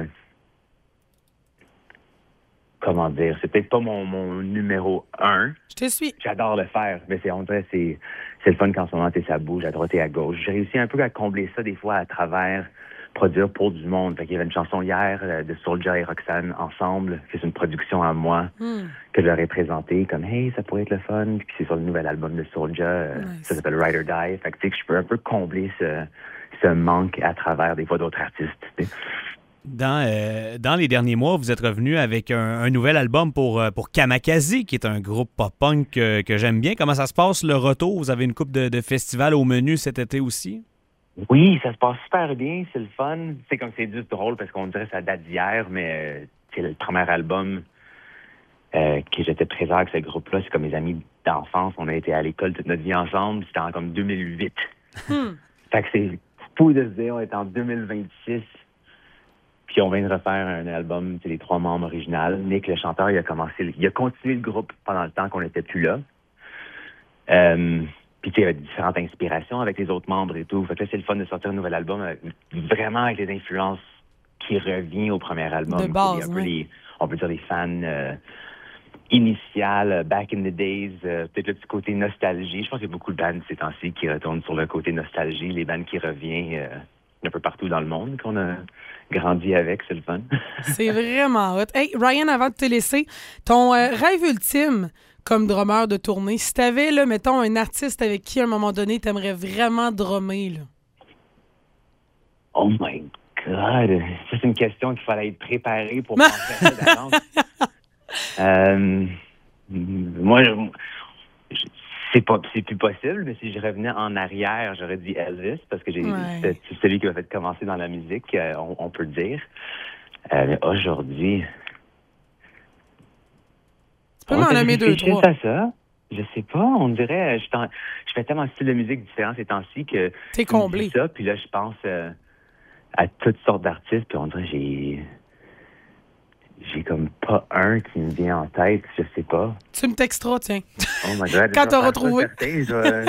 comment dire? C'est peut-être pas mon, mon numéro un. Je te suis. J'adore le faire, mais c'est, on dirait que c'est, c'est le fun quand en ce moment, t'es, ça bouge à droite et à gauche. J'ai réussi un peu à combler ça des fois à travers produire pour du monde. Fait qu'il y avait une chanson hier euh, de Soulja et Roxane ensemble, que c'est une production à moi, Hmm. que je leur ai présentée comme « Hey, ça pourrait être le fun », puis c'est sur le nouvel album de Soulja, euh, Nice. ça s'appelle « Ride or Die ». Fait que tu sais que je peux un peu combler ce, ce manque à travers des fois d'autres artistes. tu sais. Dans, euh, dans les derniers mois, vous êtes revenu avec un, un nouvel album pour, euh, pour Kamakazi, qui est un groupe pop-punk que, que j'aime bien. Comment ça se passe, le retour? Vous avez une coupe de, de festivals au menu cet été aussi? Oui, ça se passe super bien, c'est le fun. C'est comme c'est juste drôle parce qu'on dirait que ça date d'hier, mais euh, c'est le premier album euh, que j'étais présent avec ce groupe-là. C'est comme mes amis d'enfance. On a été à l'école toute notre vie ensemble. C'était en comme deux mille huit. Hmm. Fait que c'est fou de se dire, on est en deux mille vingt-six. Puis on vient de refaire un album, c'est les trois membres originaux. Nick, le chanteur, il a commencé, il a continué le groupe pendant le temps qu'on n'était plus là. Euh, puis tu sais, il y avait différentes inspirations avec les autres membres et tout. Fait que là, c'est le fun de sortir un nouvel album avec, vraiment avec les influences qui reviennent au premier album. De base, C'est un peu ouais. les, on peut dire les fans euh, initiales, euh, back in the days, euh, peut-être le petit côté nostalgie. Je pense qu'il y a beaucoup de bandes ces temps-ci qui retournent sur le côté nostalgie, les bandes qui reviennent. Euh, un peu partout dans le monde qu'on a grandi avec, c'est le fun. C'est vraiment hot. Hey, Ryan, avant de te laisser, ton euh, rêve ultime comme drummer de tournée, si t'avais, là, mettons, un artiste avec qui, à un moment donné, t'aimerais vraiment drummer, là? Oh my God! Ça, c'est une question qu'il fallait être préparé pour penser à ça d'avance. euh, moi, je, c'est pas, c'est plus possible, mais si je revenais en arrière, j'aurais dit Elvis, parce que j'ai, ouais. c'est, c'est celui qui m'a fait commencer dans la musique, euh, on, on peut le dire. Euh, mais aujourd'hui... Tu peux m'en nommer deux, trois. à ça? Je sais pas, on dirait... Je, je fais tellement de styles de musique différents ces temps-ci que... T'es comblé. Ça, puis là, je pense euh, à toutes sortes d'artistes, puis on dirait j'ai... J'ai comme pas un qui me vient en tête, je sais pas. Tu me texteras, tiens. Oh my God. Quand t'as retrouvé. Certain, je vais...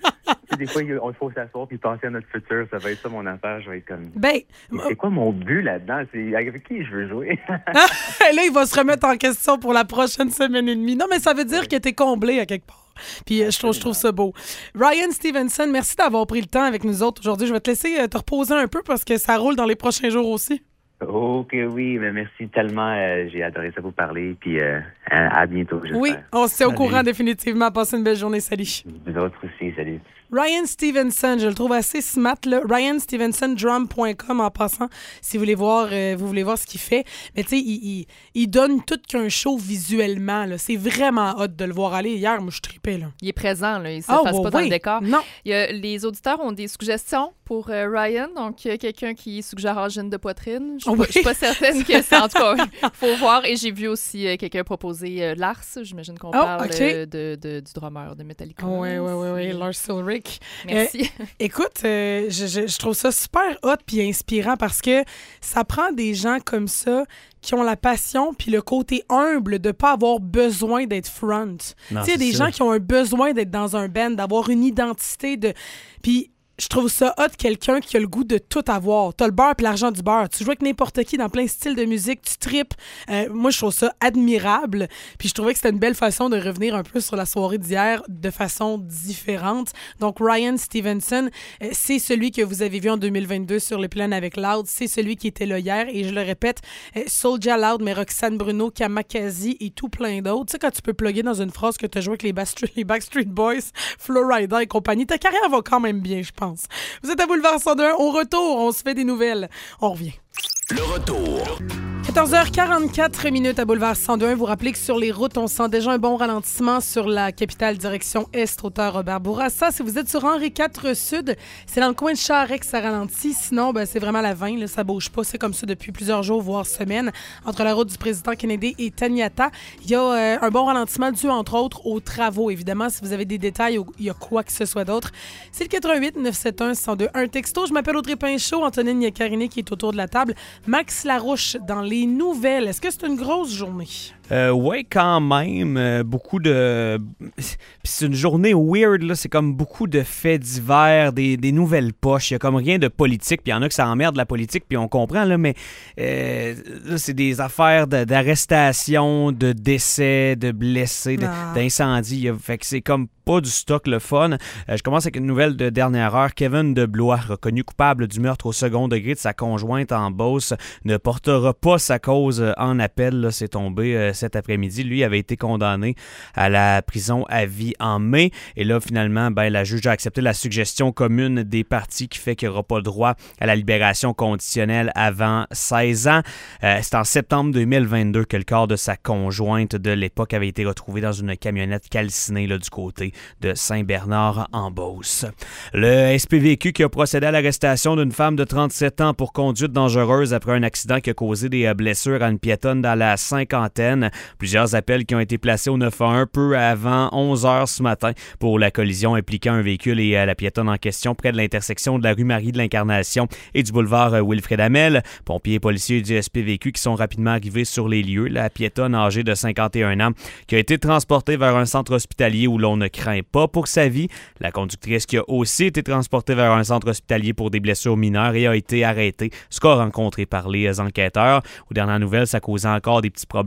Des fois, il faut s'asseoir puis penser à notre futur. Ça va être ça, mon affaire. Je vais être comme... Ben... C'est quoi mon but là-dedans? C'est avec qui je veux jouer? Là, il va se remettre en question pour la prochaine semaine et demie. Non, mais ça veut dire oui. que t'es comblé à quelque part. Puis je trouve, je trouve ça beau. Ryan Stevenson, merci d'avoir pris le temps avec nous autres aujourd'hui. Je vais te laisser te reposer un peu parce que ça roule dans les prochains jours aussi. Oh que oui, mais merci tellement. Euh, j'ai adoré ça vous parler. Puis euh, à, à bientôt, j'espère. Oui, on se tient au courant définitivement. Passez une belle journée. Salut. Vous autres aussi, salut. Ryan Stevenson, je le trouve assez smart, là. ryan stevenson drum point com en passant, si vous voulez voir, euh, vous voulez voir ce qu'il fait. Mais tu sais, il, il, il donne tout qu'un show visuellement, là. C'est vraiment hot de le voir aller. Hier, moi, je tripais, là. Il est présent, là. Il ne se oh, passe oh, pas dans oui. le décor. Non. Il y a, les auditeurs ont des suggestions pour euh, Ryan. Donc, il y a quelqu'un qui suggère angine de poitrine. Je ne oui. suis pas certaine que c'est... En tout cas, il faut voir. Et j'ai vu aussi euh, quelqu'un proposer euh, Lars. J'imagine qu'on oh, parle okay. euh, de, de, du drummer de Metallica. Oui, oui, oui, oui. Lars Ulrich. Merci. Euh, écoute, euh, je, je, je trouve ça super hot puis inspirant parce que ça prend des gens comme ça qui ont la passion puis le côté humble de pas avoir besoin d'être front. Tu sais, des ça. gens qui ont un besoin d'être dans un band, d'avoir une identité de... Puis je trouve ça hot, quelqu'un qui a le goût de tout avoir. T'as le beurre puis l'argent du beurre. Tu joues avec n'importe qui dans plein de styles de musique, tu tripes. Euh, moi, je trouve ça admirable. Puis je trouvais que c'était une belle façon de revenir un peu sur la soirée d'hier de façon différente. Donc, Ryan Stevenson, euh, c'est celui que vous avez vu en deux mille vingt-deux sur les plaines avec Loud. C'est celui qui était là hier. Et je le répète, euh, Soulja Loud, mais Roxane Bruno, Kamakazi et tout plein d'autres. Tu sais, quand tu peux plugger dans une phrase que tu as joué avec les Backstreet, les Backstreet Boys, Flo Rida et compagnie, ta carrière va quand même bien, je pense. Vous êtes à Boulevard cent deux. Au retour, on se fait des nouvelles. On revient. Le retour. quatorze heures quarante-quatre minutes à Boulevard cent deux. Vous rappelez que sur les routes, on sent déjà un bon ralentissement sur la capitale direction Est, hauteur Robert Bourassa. Si vous êtes sur Henri quatre Sud, c'est dans le coin de Charest que ça ralentit. Sinon, ben, c'est vraiment la vingt. Là, ça bouge pas. C'est comme ça depuis plusieurs jours, voire semaines. Entre la route du président Kennedy et Taniata, il y a euh, un bon ralentissement dû, entre autres, aux travaux. Évidemment, si vous avez des détails ou il y a quoi que ce soit d'autre, c'est le quatre-vingt-huit neuf sept un un zéro deux un texto. Je m'appelle Audrey Pinchot. Antonine Niacarini qui est autour de la table. Max Larouche dans les nouvelles. Est-ce que c'est une grosse journée? Euh, oui, quand même. Euh, beaucoup de... Puis c'est une journée weird, là. C'est comme beaucoup de faits divers, des, des nouvelles poches. Il y a comme rien de politique. Puis il y en a que ça emmerde la politique, puis on comprend, là, mais euh, là, c'est des affaires de, d'arrestation, de décès, de blessés, de, ah. d'incendies. Fait que c'est comme pas du stock le fun. Euh, je commence avec une nouvelle de dernière heure. Kevin Deblois, reconnu coupable du meurtre au second degré de sa conjointe en Beauce, ne portera pas sa cause en appel. Là, c'est tombé euh, cet après-midi. Lui avait été condamné à la prison à vie en mai. Et là, finalement, ben, la juge a accepté la suggestion commune des parties qui fait qu'il n'y aura pas le droit à la libération conditionnelle avant seize ans. Euh, c'est en septembre deux mille vingt-deux que le corps de sa conjointe de l'époque avait été retrouvé dans une camionnette calcinée là, du côté de Saint-Bernard-en-Beauce. Le S P V Q qui a procédé à l'arrestation d'une femme de trente-sept ans pour conduite dangereuse après un accident qui a causé des blessures à une piétonne dans la cinquantaine. Plusieurs appels qui ont été placés au neuf un un peu avant onze heures ce matin pour la collision impliquant un véhicule et la piétonne en question près de l'intersection de la rue Marie de l'Incarnation et du boulevard Wilfrid Hamel. Pompiers et policiers du S P V Q qui sont rapidement arrivés sur les lieux. La piétonne âgée de cinquante et un ans qui a été transportée vers un centre hospitalier où l'on ne craint pas pour sa vie. La conductrice qui a aussi été transportée vers un centre hospitalier pour des blessures mineures et a été arrêtée, ce qu'a rencontré par les enquêteurs. Aux dernières nouvelles, ça causait encore des petits problèmes là, à la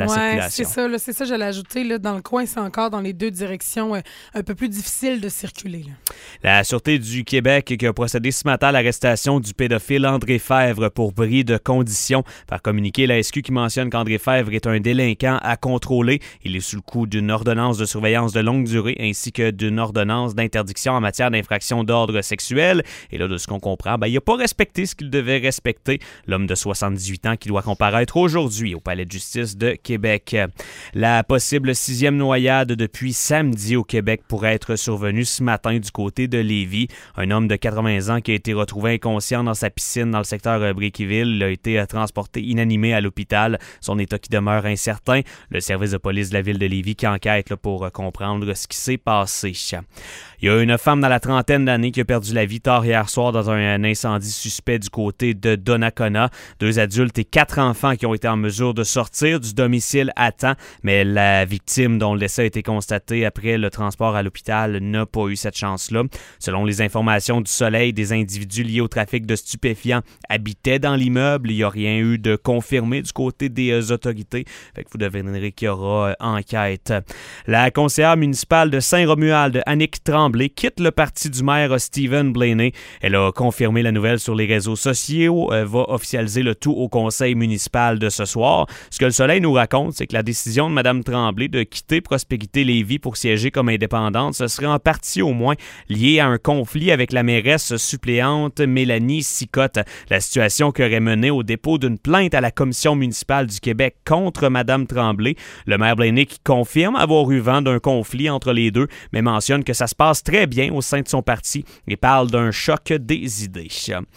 Ouais, circulation. c'est ça, là, c'est ça, je l'ai ajouté. Là, dans le coin, c'est encore dans les deux directions euh, un peu plus difficile de circuler. Là. La Sûreté du Québec qui a procédé ce matin à l'arrestation du pédophile André Fèvre pour bris de conditions. Par communiqué, la S Q qui mentionne qu'André Fèvre est un délinquant à contrôler. Il est sous le coup d'une ordonnance de surveillance de longue durée ainsi que d'une ordonnance d'interdiction en matière d'infraction d'ordre sexuel. Et là, de ce qu'on comprend, ben, il n'a pas respecté ce qu'il devait respecter. L'homme de soixante-dix-huit ans qui doit comparaître aujourd'hui au Palais de justice de Québec. La possible sixième noyade depuis samedi au Québec pourrait être survenue ce matin du côté de Lévis. Un homme de quatre-vingts ans qui a été retrouvé inconscient dans sa piscine dans le secteur Bréqueville. Il a été transporté inanimé à l'hôpital. Son état qui demeure incertain. Le service de police de la ville de Lévis qui enquête là, pour comprendre ce qui s'est passé. Il y a une femme dans la trentaine d'années qui a perdu la vie tard hier soir dans un incendie suspect du côté de Donnacona. Deux adultes et quatre enfants qui ont été en mesure de sortir du domicile à temps, mais la victime dont le décès a été constaté après le transport à l'hôpital n'a pas eu cette chance-là. Selon les informations du Soleil, des individus liés au trafic de stupéfiants habitaient dans l'immeuble. Il n'y a rien eu de confirmé du côté des euh, autorités. Fait que vous devinerez qu'il y aura euh, enquête. La conseillère municipale de Saint-Romuald, Annick Tremblay, quitte le parti du maire Stephen Blaney. Elle a confirmé la nouvelle sur les réseaux sociaux, euh, va officialiser le tout au conseil municipal de ce soir. Ce que le Soleil nous raconte, c'est que la décision de Mme Tremblay de quitter Prospérité Lévis pour siéger comme indépendante, ce serait en partie au moins lié à un conflit avec la mairesse suppléante Mélanie Sicotte. La situation qui aurait mené au dépôt d'une plainte à la commission municipale du Québec contre Mme Tremblay. Le maire Blaney qui confirme avoir eu vent d'un conflit entre les deux, mais mentionne que ça se passe très bien au sein de son parti et parle d'un choc des idées.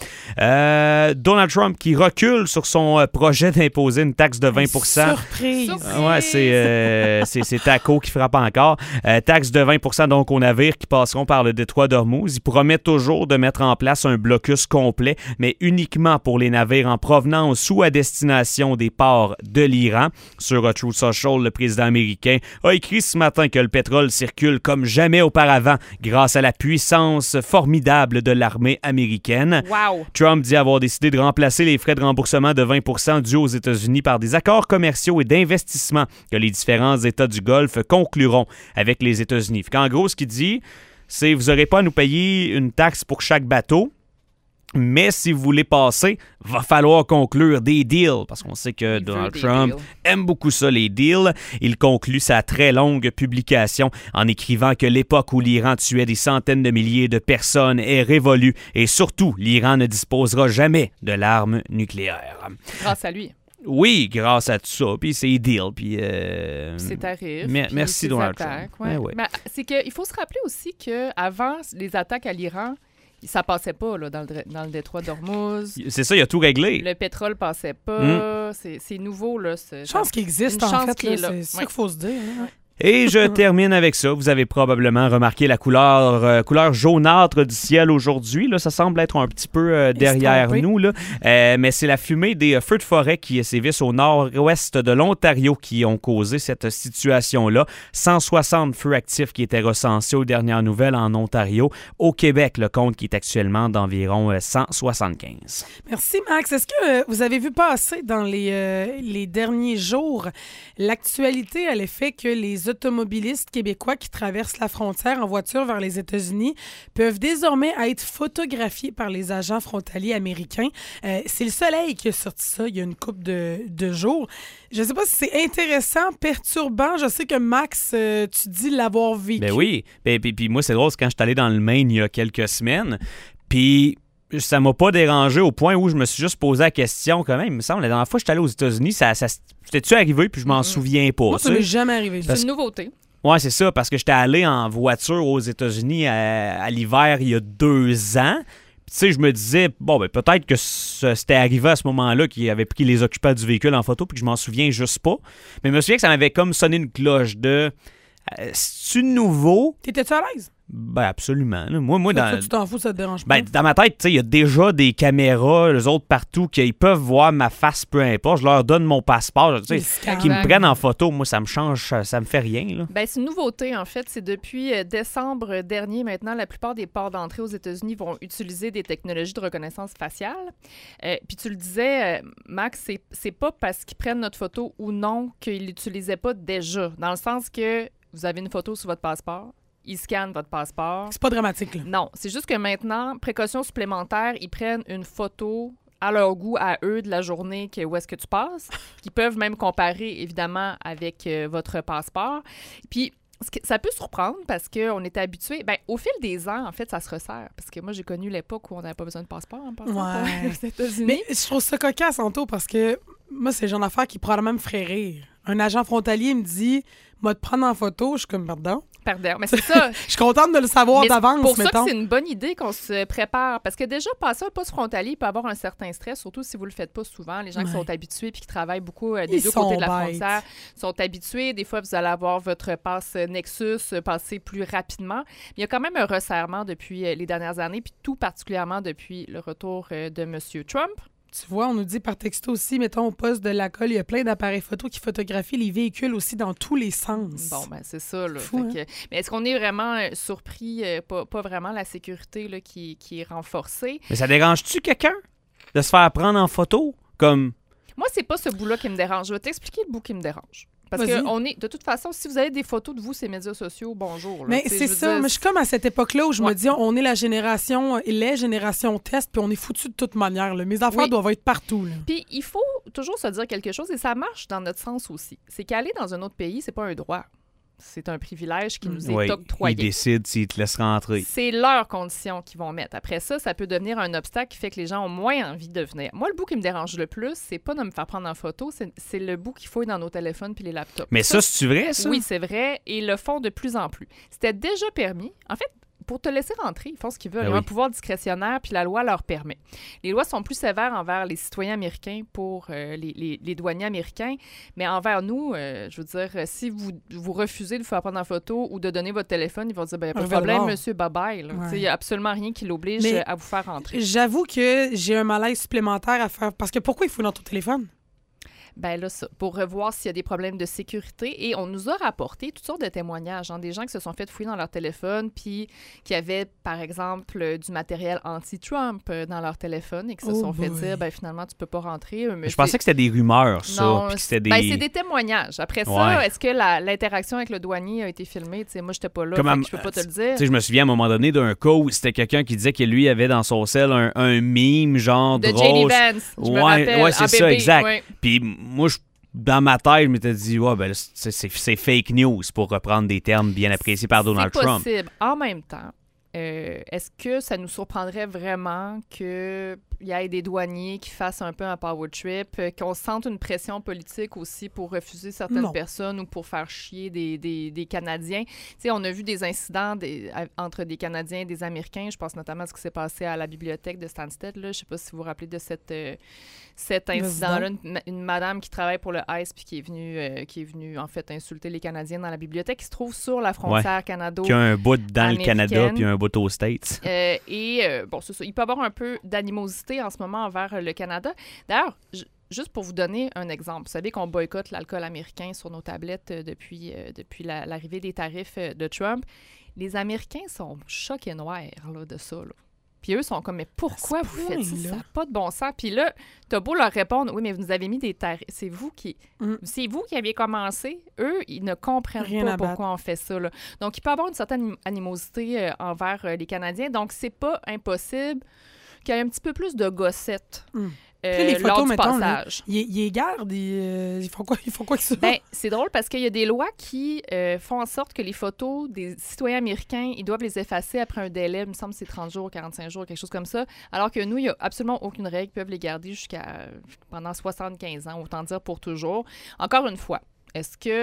Euh, Donald Trump qui recule sur son projet d'imposer une taxe de vingt pour cent. Surprise! Surprise. Ouais, c'est, euh, c'est, c'est Taco qui frappe encore. Euh, taxe de vingt pour cent donc aux navires qui passeront par le détroit d'Ormuz. Il promet toujours de mettre en place un blocus complet, mais uniquement pour les navires en provenance ou à destination des ports de l'Iran. Sur Truth Social, le président américain a écrit ce matin que le pétrole circule comme jamais auparavant grâce à la puissance formidable de l'armée américaine. Wow! Trump dit avoir décidé de remplacer les frais de remboursement de vingt pour cent dus aux États-Unis par des accords commerciaux et d'investissement que les différents États du Golfe concluront avec les États-Unis. En gros, ce qu'il dit, c'est vous n'aurez pas à nous payer une taxe pour chaque bateau, mais si vous voulez passer, va falloir conclure des deals, parce qu'on sait que Il Donald veut des Trump deals. aime beaucoup ça, les deals. Il conclut sa très longue publication en écrivant que l'époque où l'Iran tuait des centaines de milliers de personnes est révolue et surtout, l'Iran ne disposera jamais de l'arme nucléaire. Grâce à lui. Oui, grâce à tout ça, puis ses deals, puis... Euh... Ses tarifs. mer- puis merci ses Donald attaques, Trump. ouais. Eh ouais. Mais c'est qu'il faut se rappeler aussi qu'avant les attaques à l'Iran, ça passait pas là, dans, le, dans le détroit d'Ormuz. C'est ça, il a tout réglé. Le pétrole passait pas. Mm. C'est, c'est nouveau. Là, c'est, Chance qu'il existe, Une en chance fait. qu'il Là, est là. c'est ça Ouais. qu'il faut se dire. Hein. Et je termine avec ça. Vous avez probablement remarqué la couleur, euh, couleur jaunâtre du ciel aujourd'hui. Là, ça semble être un petit peu euh, derrière Estompé. nous. Là. Euh, mais c'est la fumée des euh, feux de forêt qui sévissent au nord-ouest de l'Ontario qui ont causé cette situation-là. cent soixante feux actifs qui étaient recensés aux dernières nouvelles en Ontario. Au Québec, le compte qui est actuellement d'environ euh, cent soixante-quinze. Merci, Max. Est-ce que euh, vous avez vu passer dans les, euh, les derniers jours l'actualité à l'effet que les automobilistes québécois qui traversent la frontière en voiture vers les États-Unis peuvent désormais être photographiés par les agents frontaliers américains? Euh, c'est le Soleil qui a sorti ça il y a une couple de, de jours. Je ne sais pas si c'est intéressant, perturbant. Je sais que Max, euh, tu dis l'avoir vécu. Ben oui. Ben, puis, puis moi, c'est drôle, c'est quand je suis allé dans le Maine il y a quelques semaines, puis ça m'a pas dérangé au point où je me suis juste posé la question quand même. Il me semble, la dernière fois que je suis allé aux États-Unis, ça, ça j'étais-tu arrivé puis je m'en souviens pas. Moi, ça tu sais. m'est jamais arrivé. c'est une nouveauté. Ouais, c'est ça, parce que j'étais allé en voiture aux États-Unis à, à l'hiver il y a deux ans. Puis, tu sais, je me disais, bon, ben peut-être que ce- c'était arrivé à ce moment-là qu'ils avaient pris les occupants du véhicule en photo puis que je m'en souviens juste pas. Mais je me souviens que ça m'avait comme sonné une cloche de... Euh, C'est-tu nouveau? T'étais-tu à l'aise? Ben absolument. Là. Moi, moi Ça, dans, tu t'en fous, ça te dérange pas? ben, dans ma tête, il y a déjà des caméras, les autres partout, qui peuvent voir ma face, peu importe. Je leur donne mon passeport, tu sais, Ils scannent. qu'ils me prennent en photo. Moi, ça me change, ça, ça me fait rien. Là. Ben, c'est une nouveauté, en fait. C'est depuis euh, décembre dernier, maintenant, la plupart des ports d'entrée aux États-Unis vont utiliser des technologies de reconnaissance faciale. Euh, Puis tu le disais, euh, Max, c'est, c'est pas parce qu'ils prennent notre photo ou non qu'ils l'utilisaient pas déjà. Dans le sens que vous avez une photo sur votre passeport, ils scannent votre passeport. C'est pas dramatique, là. Non, c'est juste que maintenant, précaution supplémentaire, ils prennent une photo à leur goût, à eux, de la journée que, où est-ce que tu passes. Ils peuvent même comparer, évidemment, avec euh, votre passeport. Puis, ce que- ça peut surprendre parce qu'on est habitué. Ben, au fil des ans, en fait, ça se resserre. Parce que moi, j'ai connu l'époque où on n'avait pas besoin de passeport en passant pour Ouais. aller aux États-Unis. Mais je trouve ça cocasse, Anto, parce que moi, c'est le genre d'affaire qui probablement me ferait rire. Un agent frontalier me dit « M'a te prendre en photo », je suis comme « Pardon ». Pardon, mais c'est ça. Je suis contente de le savoir Mais c'est d'avance, pour ça mettons. que c'est une bonne idée qu'on se prépare. Parce que déjà, passer un poste frontalier peut avoir un certain stress, surtout si vous le faites pas souvent. Les gens qui Ouais. sont habitués puis qui travaillent beaucoup euh, des Ils deux sont côtés de la bêtes. frontière sont habitués. Des fois, vous allez avoir votre passe Nexus euh, passer plus rapidement. Mais il y a quand même un resserrement depuis euh, les dernières années, puis tout particulièrement depuis le retour euh, de M. Trump. Tu vois, on nous dit par texto aussi, mettons, au poste de la colle, il y a plein d'appareils photo qui photographient les véhicules aussi dans tous les sens. Bon, ben c'est ça. Là. Fou, Fait que- mais est-ce qu'on est vraiment euh, surpris? euh, pas, pas vraiment la sécurité là, qui, qui est renforcée. Mais ça dérange-tu quelqu'un de se faire prendre en photo? Comme. Moi, c'est pas ce bout-là qui me dérange. Je vais t'expliquer le bout qui me dérange. Parce Vas-y. que on est, de toute façon, si vous avez des photos de vous sur les médias sociaux, bonjour. là. Mais Tu sais, c'est je veux ça. dire, Mais je suis comme à cette époque-là où je Ouais. me dis, on est la génération, les générations test, puis on est foutus de toute manière. Là. Mes affaires Oui. doivent être partout. Là. Puis il faut toujours se dire quelque chose, et ça marche dans notre sens aussi. C'est qu'aller dans un autre pays, c'est pas un droit. C'est un privilège qui nous est Oui, ils octroyé. décident s'ils te laissent rentrer. C'est leurs conditions qu'ils vont mettre. Après ça, ça peut devenir un obstacle qui fait que les gens ont moins envie de venir. Moi, le bout qui me dérange le plus, c'est pas de me faire prendre en photo, c'est, c'est le bout qu'il faut dans nos téléphones puis les laptops. Mais ça, c'est-tu vrai, ça? Oui, c'est vrai, et le font de plus en plus. C'était déjà permis. En fait, pour te laisser rentrer, ils font ce qu'ils veulent. Ben Ils ont oui. un pouvoir discrétionnaire, puis la loi leur permet. Les lois sont plus sévères envers les citoyens américains pour euh, les, les- les douaniers américains, mais envers nous, euh, je veux dire, euh, si vous, vous refusez de vous faire prendre en photo ou de donner votre téléphone, ils vont dire, ben, pas de Un problème, valeur. monsieur, bye-bye. là. Ouais. Tu sais, il n'y a absolument rien qui l'oblige Mais- euh, à vous faire rentrer. J'avoue que j'ai un malaise supplémentaire à faire. Parce que pourquoi il faut dans ton téléphone? Ben là, ça, pour revoir s'il y a des problèmes de sécurité. Et on nous a rapporté toutes sortes de témoignages, hein, des gens qui se sont fait fouiller dans leur téléphone, puis qui avaient, par exemple, euh, du matériel anti-Trump euh, dans leur téléphone et qui se Oh sont fait boy. dire, ben finalement, tu peux pas rentrer. euh, mais Je pensais que c'était des rumeurs, ça. Non, puis que c'était des... ben, c'est des témoignages. Après ça, Ouais. est-ce que la- l'interaction avec le douanier a été filmée? Tu sais, moi, j'étais pas là, Comme fait à- que je peux pas te le dire. Tu sais, je me souviens à un moment donné d'un cas où c'était quelqu'un qui disait que lui avait dans son sel un, un meme genre De J D drôle. Vance, je me Ouais, rappelle, ouais, c'est en ça, bébé, exact. ouais. Puis moi, je- dans ma tête, je m'étais dit, ouais, ben, là, c'est, c'est- c'est fake news pour reprendre des termes bien appréciés par Donald C'est Trump. possible. En même temps, euh, est-ce que ça nous surprendrait vraiment qu'il y ait des douaniers qui fassent un peu un power trip, euh, qu'on sente une pression politique aussi pour refuser certaines Non. personnes ou pour faire chier des, des, des Canadiens? Tu sais, on a vu des incidents des- à- entre des Canadiens et des Américains. Je pense notamment à ce qui s'est passé à la bibliothèque de Stansted. Là. Je ne sais pas si vous vous rappelez de cette, euh, cet incident-là. Une, ma- une madame qui travaille pour le I C E puis qui est venue, euh, qui est venue en fait insulter les Canadiens dans la bibliothèque qui se trouve sur la frontière canado. Qui a un bout dans le Canada américaine. puis un bout aux States. Euh, et euh, bon, c'est ça. Il peut y avoir un peu d'animosité en ce moment envers euh, le Canada. D'ailleurs, j- juste pour vous donner un exemple, vous savez qu'on boycotte l'alcool américain sur nos tablettes euh, depuis, euh, depuis la- l'arrivée des tarifs euh, de Trump. Les Américains sont choqués noirs là, de ça. Là. Puis eux sont comme, mais pourquoi À ce vous faites ça? point-là? Ça n'a pas de bon sens. Puis là, t'as beau leur répondre, oui, mais vous nous avez mis des tarifs. C'est vous qui... Mm. C'est vous qui aviez commencé. Eux, ils ne comprennent Rien pas à battre. pourquoi on fait ça. Là. Donc, il peut y avoir une certaine animosité euh, envers euh, les Canadiens. Donc, c'est pas impossible qu'il y ait un petit peu plus de gossettes Mm. euh, Puis les lors photos, du mettons, là, passage. Ils, ils les gardent, ils, euh, ils font quoi, ils font quoi que ça? Ben, c'est drôle parce qu'il y a des lois qui euh, font en sorte que les photos des citoyens américains, ils doivent les effacer après un délai, il me semble que c'est trente jours, quarante-cinq jours, quelque chose comme ça. Alors que nous, il n'y a absolument aucune règle, ils peuvent les garder jusqu'à pendant soixante-quinze ans, autant dire pour toujours. Encore une fois, est-ce que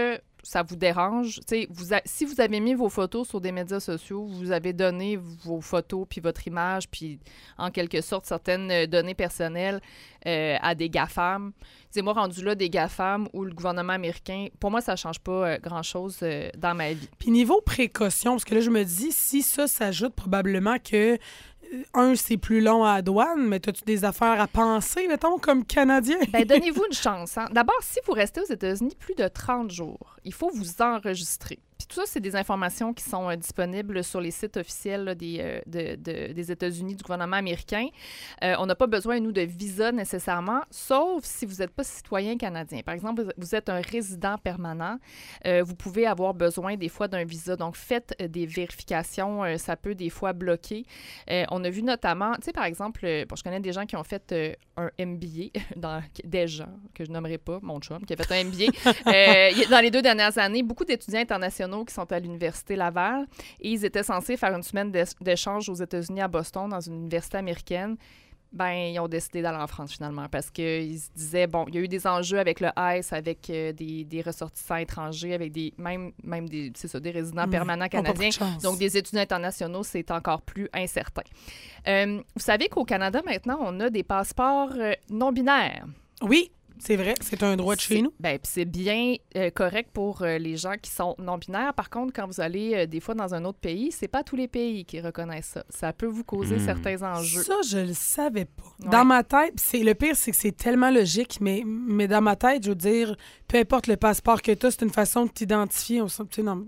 ça vous dérange, vous a, si vous avez mis vos photos sur des médias sociaux, vous avez donné vos photos puis votre image, puis en quelque sorte certaines données personnelles euh, à des GAFAM. T'sais, moi, rendu là, des GAFAM ou le gouvernement américain, pour moi, ça ne change pas euh, grand-chose euh, dans ma vie. Puis niveau précaution, parce que là, je me dis, si ça s'ajoute, probablement que un, c'est plus long à la douane, mais as-tu des affaires à penser, mettons, comme Canadien? Bien, donnez-vous une chance. Hein? D'abord, si vous restez aux États-Unis plus de trente jours, il faut vous enregistrer. Puis tout ça, c'est des informations qui sont euh, disponibles sur les sites officiels là, des, euh, de, de, des États-Unis, du gouvernement américain. Euh, on n'a pas besoin, nous, de visa nécessairement, sauf si vous n'êtes pas citoyen canadien. Par exemple, vous êtes un résident permanent. Euh, vous pouvez avoir besoin des fois d'un visa. Donc, faites euh, des vérifications. Euh, ça peut des fois bloquer. Euh, on a vu notamment, tu sais, par exemple, euh, bon, je connais des gens qui ont fait euh, un M B A, dans, des gens que je nommerai pas, mon chum, qui a fait un M B A. euh, dans les deux dernières années, beaucoup d'étudiants internationaux qui sont à l'Université Laval et ils étaient censés faire une semaine d'échange aux États-Unis à Boston dans une université américaine. Ben, ils ont décidé d'aller en France finalement parce qu'ils se disaient, bon, il y a eu des enjeux avec le ICE, avec euh, des, des ressortissants étrangers, avec des même, même des, c'est ça, des résidents mmh, permanents canadiens. De Donc, des étudiants internationaux, c'est encore plus incertain. Euh, vous savez qu'au Canada, maintenant, on a des passeports euh, non-binaires. Oui. C'est vrai, c'est un droit de chez nous. Bien, puis c'est bien euh, correct pour euh, les gens qui sont non-binaires. Par contre, quand vous allez euh, des fois dans un autre pays, c'est pas tous les pays qui reconnaissent ça. Ça peut vous causer mmh. certains enjeux. Ça, je le savais pas. Ouais. Dans ma tête, c'est le pire, c'est que c'est tellement logique, mais, mais dans ma tête, je veux dire, peu importe le passeport que tu as, c'est une façon de t'identifier. On, tu sais, dans,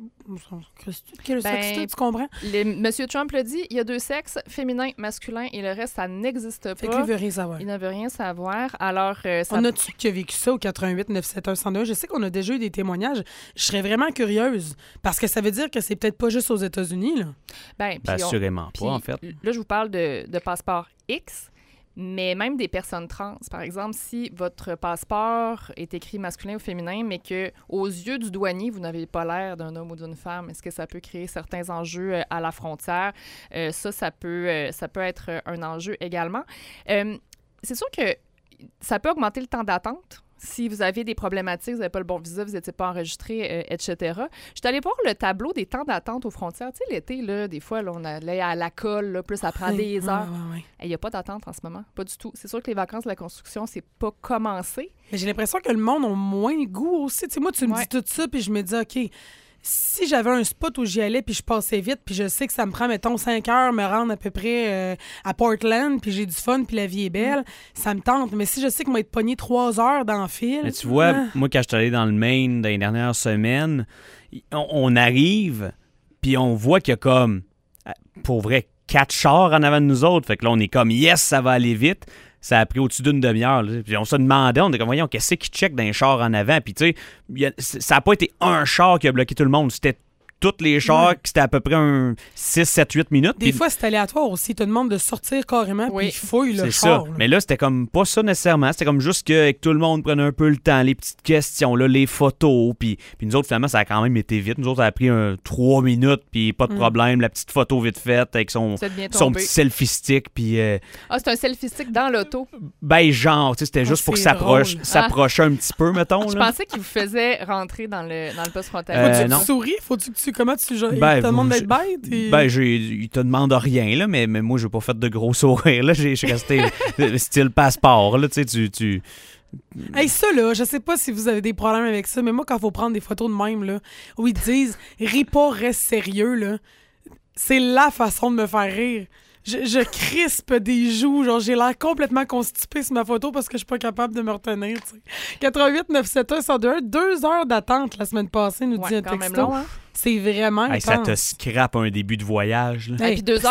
quel ben, sexe tu comprends? Les, Monsieur Trump l'a dit, il y a deux sexes, féminin, masculin, et le reste, ça n'existe pas. Fait qu'il veut rien savoir. Il ne veut rien savoir. Alors, euh, ça... On a-tu qui a vécu ça au quatre-vingt-huit neuf cent soixante-et un cent deux? Je sais qu'on a déjà eu des témoignages. Je serais vraiment curieuse, parce que ça veut dire que c'est peut-être pas juste aux États-Unis, là. Ben, ben assurément on... pas, en fait. Là, je vous parle de, de passeport X, mais même des personnes trans. Par exemple, si votre passeport est écrit masculin ou féminin, mais que aux yeux du douanier, vous n'avez pas l'air d'un homme ou d'une femme, est-ce que ça peut créer certains enjeux euh, à la frontière? Euh, ça, ça peut, euh, ça peut être un enjeu également. Euh, c'est sûr que ça peut augmenter le temps d'attente. Si vous avez des problématiques, vous n'avez pas le bon visa, vous n'étiez pas enregistré, euh, et cetera. Je suis allée voir le tableau des temps d'attente aux frontières. Tu sais, l'été, là, des fois, là, on allait à la colle, là, plus ça prend des heures. Il n'y a pas d'attente en ce moment, pas du tout. C'est sûr que les vacances de la construction, c'est pas commencé. Mais j'ai l'impression que le monde a moins goût aussi. Tu sais, moi, tu me ouais. dis tout ça, puis je me dis, OK, si j'avais un spot où j'y allais puis je passais vite puis je sais que ça me prend, mettons, cinq heures me rendre à peu près euh, à Portland puis j'ai du fun puis la vie est belle, mm. ça me tente. Mais si je sais qu'on va être pogné trois heures dans le fil... Mais tu vois, ah. moi, quand je suis allé dans le Maine dans les dernières semaines, on, on arrive puis on voit qu'il y a comme, pour vrai, quatre chars en avant de nous autres. Fait que là, on est comme, yes, ça va aller vite. Ça a pris au-dessus d'une demi-heure. Là. Puis on se demandait, on était comme, voyons, qu'est-ce qui check d'un char en avant? Puis tu sais, ça n'a pas été un char qui a bloqué tout le monde. C'était tous les chars, ouais. C'était à peu près un six, sept, huit minutes. Des pis... fois, c'est aléatoire aussi. Ils te demandent de sortir carrément, oui. Puis ils fouillent le c'est char. Ça. Mais là, c'était comme pas ça nécessairement. C'était comme juste que, que tout le monde prenait un peu le temps, les petites questions, là, les photos. Puis, puis nous autres, finalement, ça a quand même été vite. Nous autres, ça a pris un trois minutes, puis pas de mm. problème. La petite photo vite faite avec son, son petit selfie stick. Puis, euh... ah, c'est un selfie stick dans l'auto? Ben, genre, tu sais, c'était oh, juste pour s'approcher s'approcher ah. un petit peu, mettons. Je là. pensais qu'il vous faisait rentrer dans le, dans le poste frontalier. Euh, Faut-tu non. que tu souris? Faut-tu que tu... Comment tu... Ben, il te demande d'être bête? Et... Ben, j'ai, il te demande rien, là, mais, mais moi, j'ai pas fait de gros sourires. Là. J'ai, j'ai resté style passeport. Là, tu sais, tu... tu... Hey, ça, là, je sais pas si vous avez des problèmes avec ça, mais moi, quand il faut prendre des photos de même, là, où ils disent « ris pas, reste sérieux », là, c'est la façon de me faire rire. Je, je crispe des joues, genre j'ai l'air complètement constipée sur ma photo parce que je suis pas capable de me retenir. quatre-vingt-huit neuf cent soixante-et un cent deux, deux heures d'attente la semaine passée, nous ouais, dit un quand texto. Même long, hein? C'est vraiment hey, ça te scrape un début de voyage. Là. Hey, puis deux heures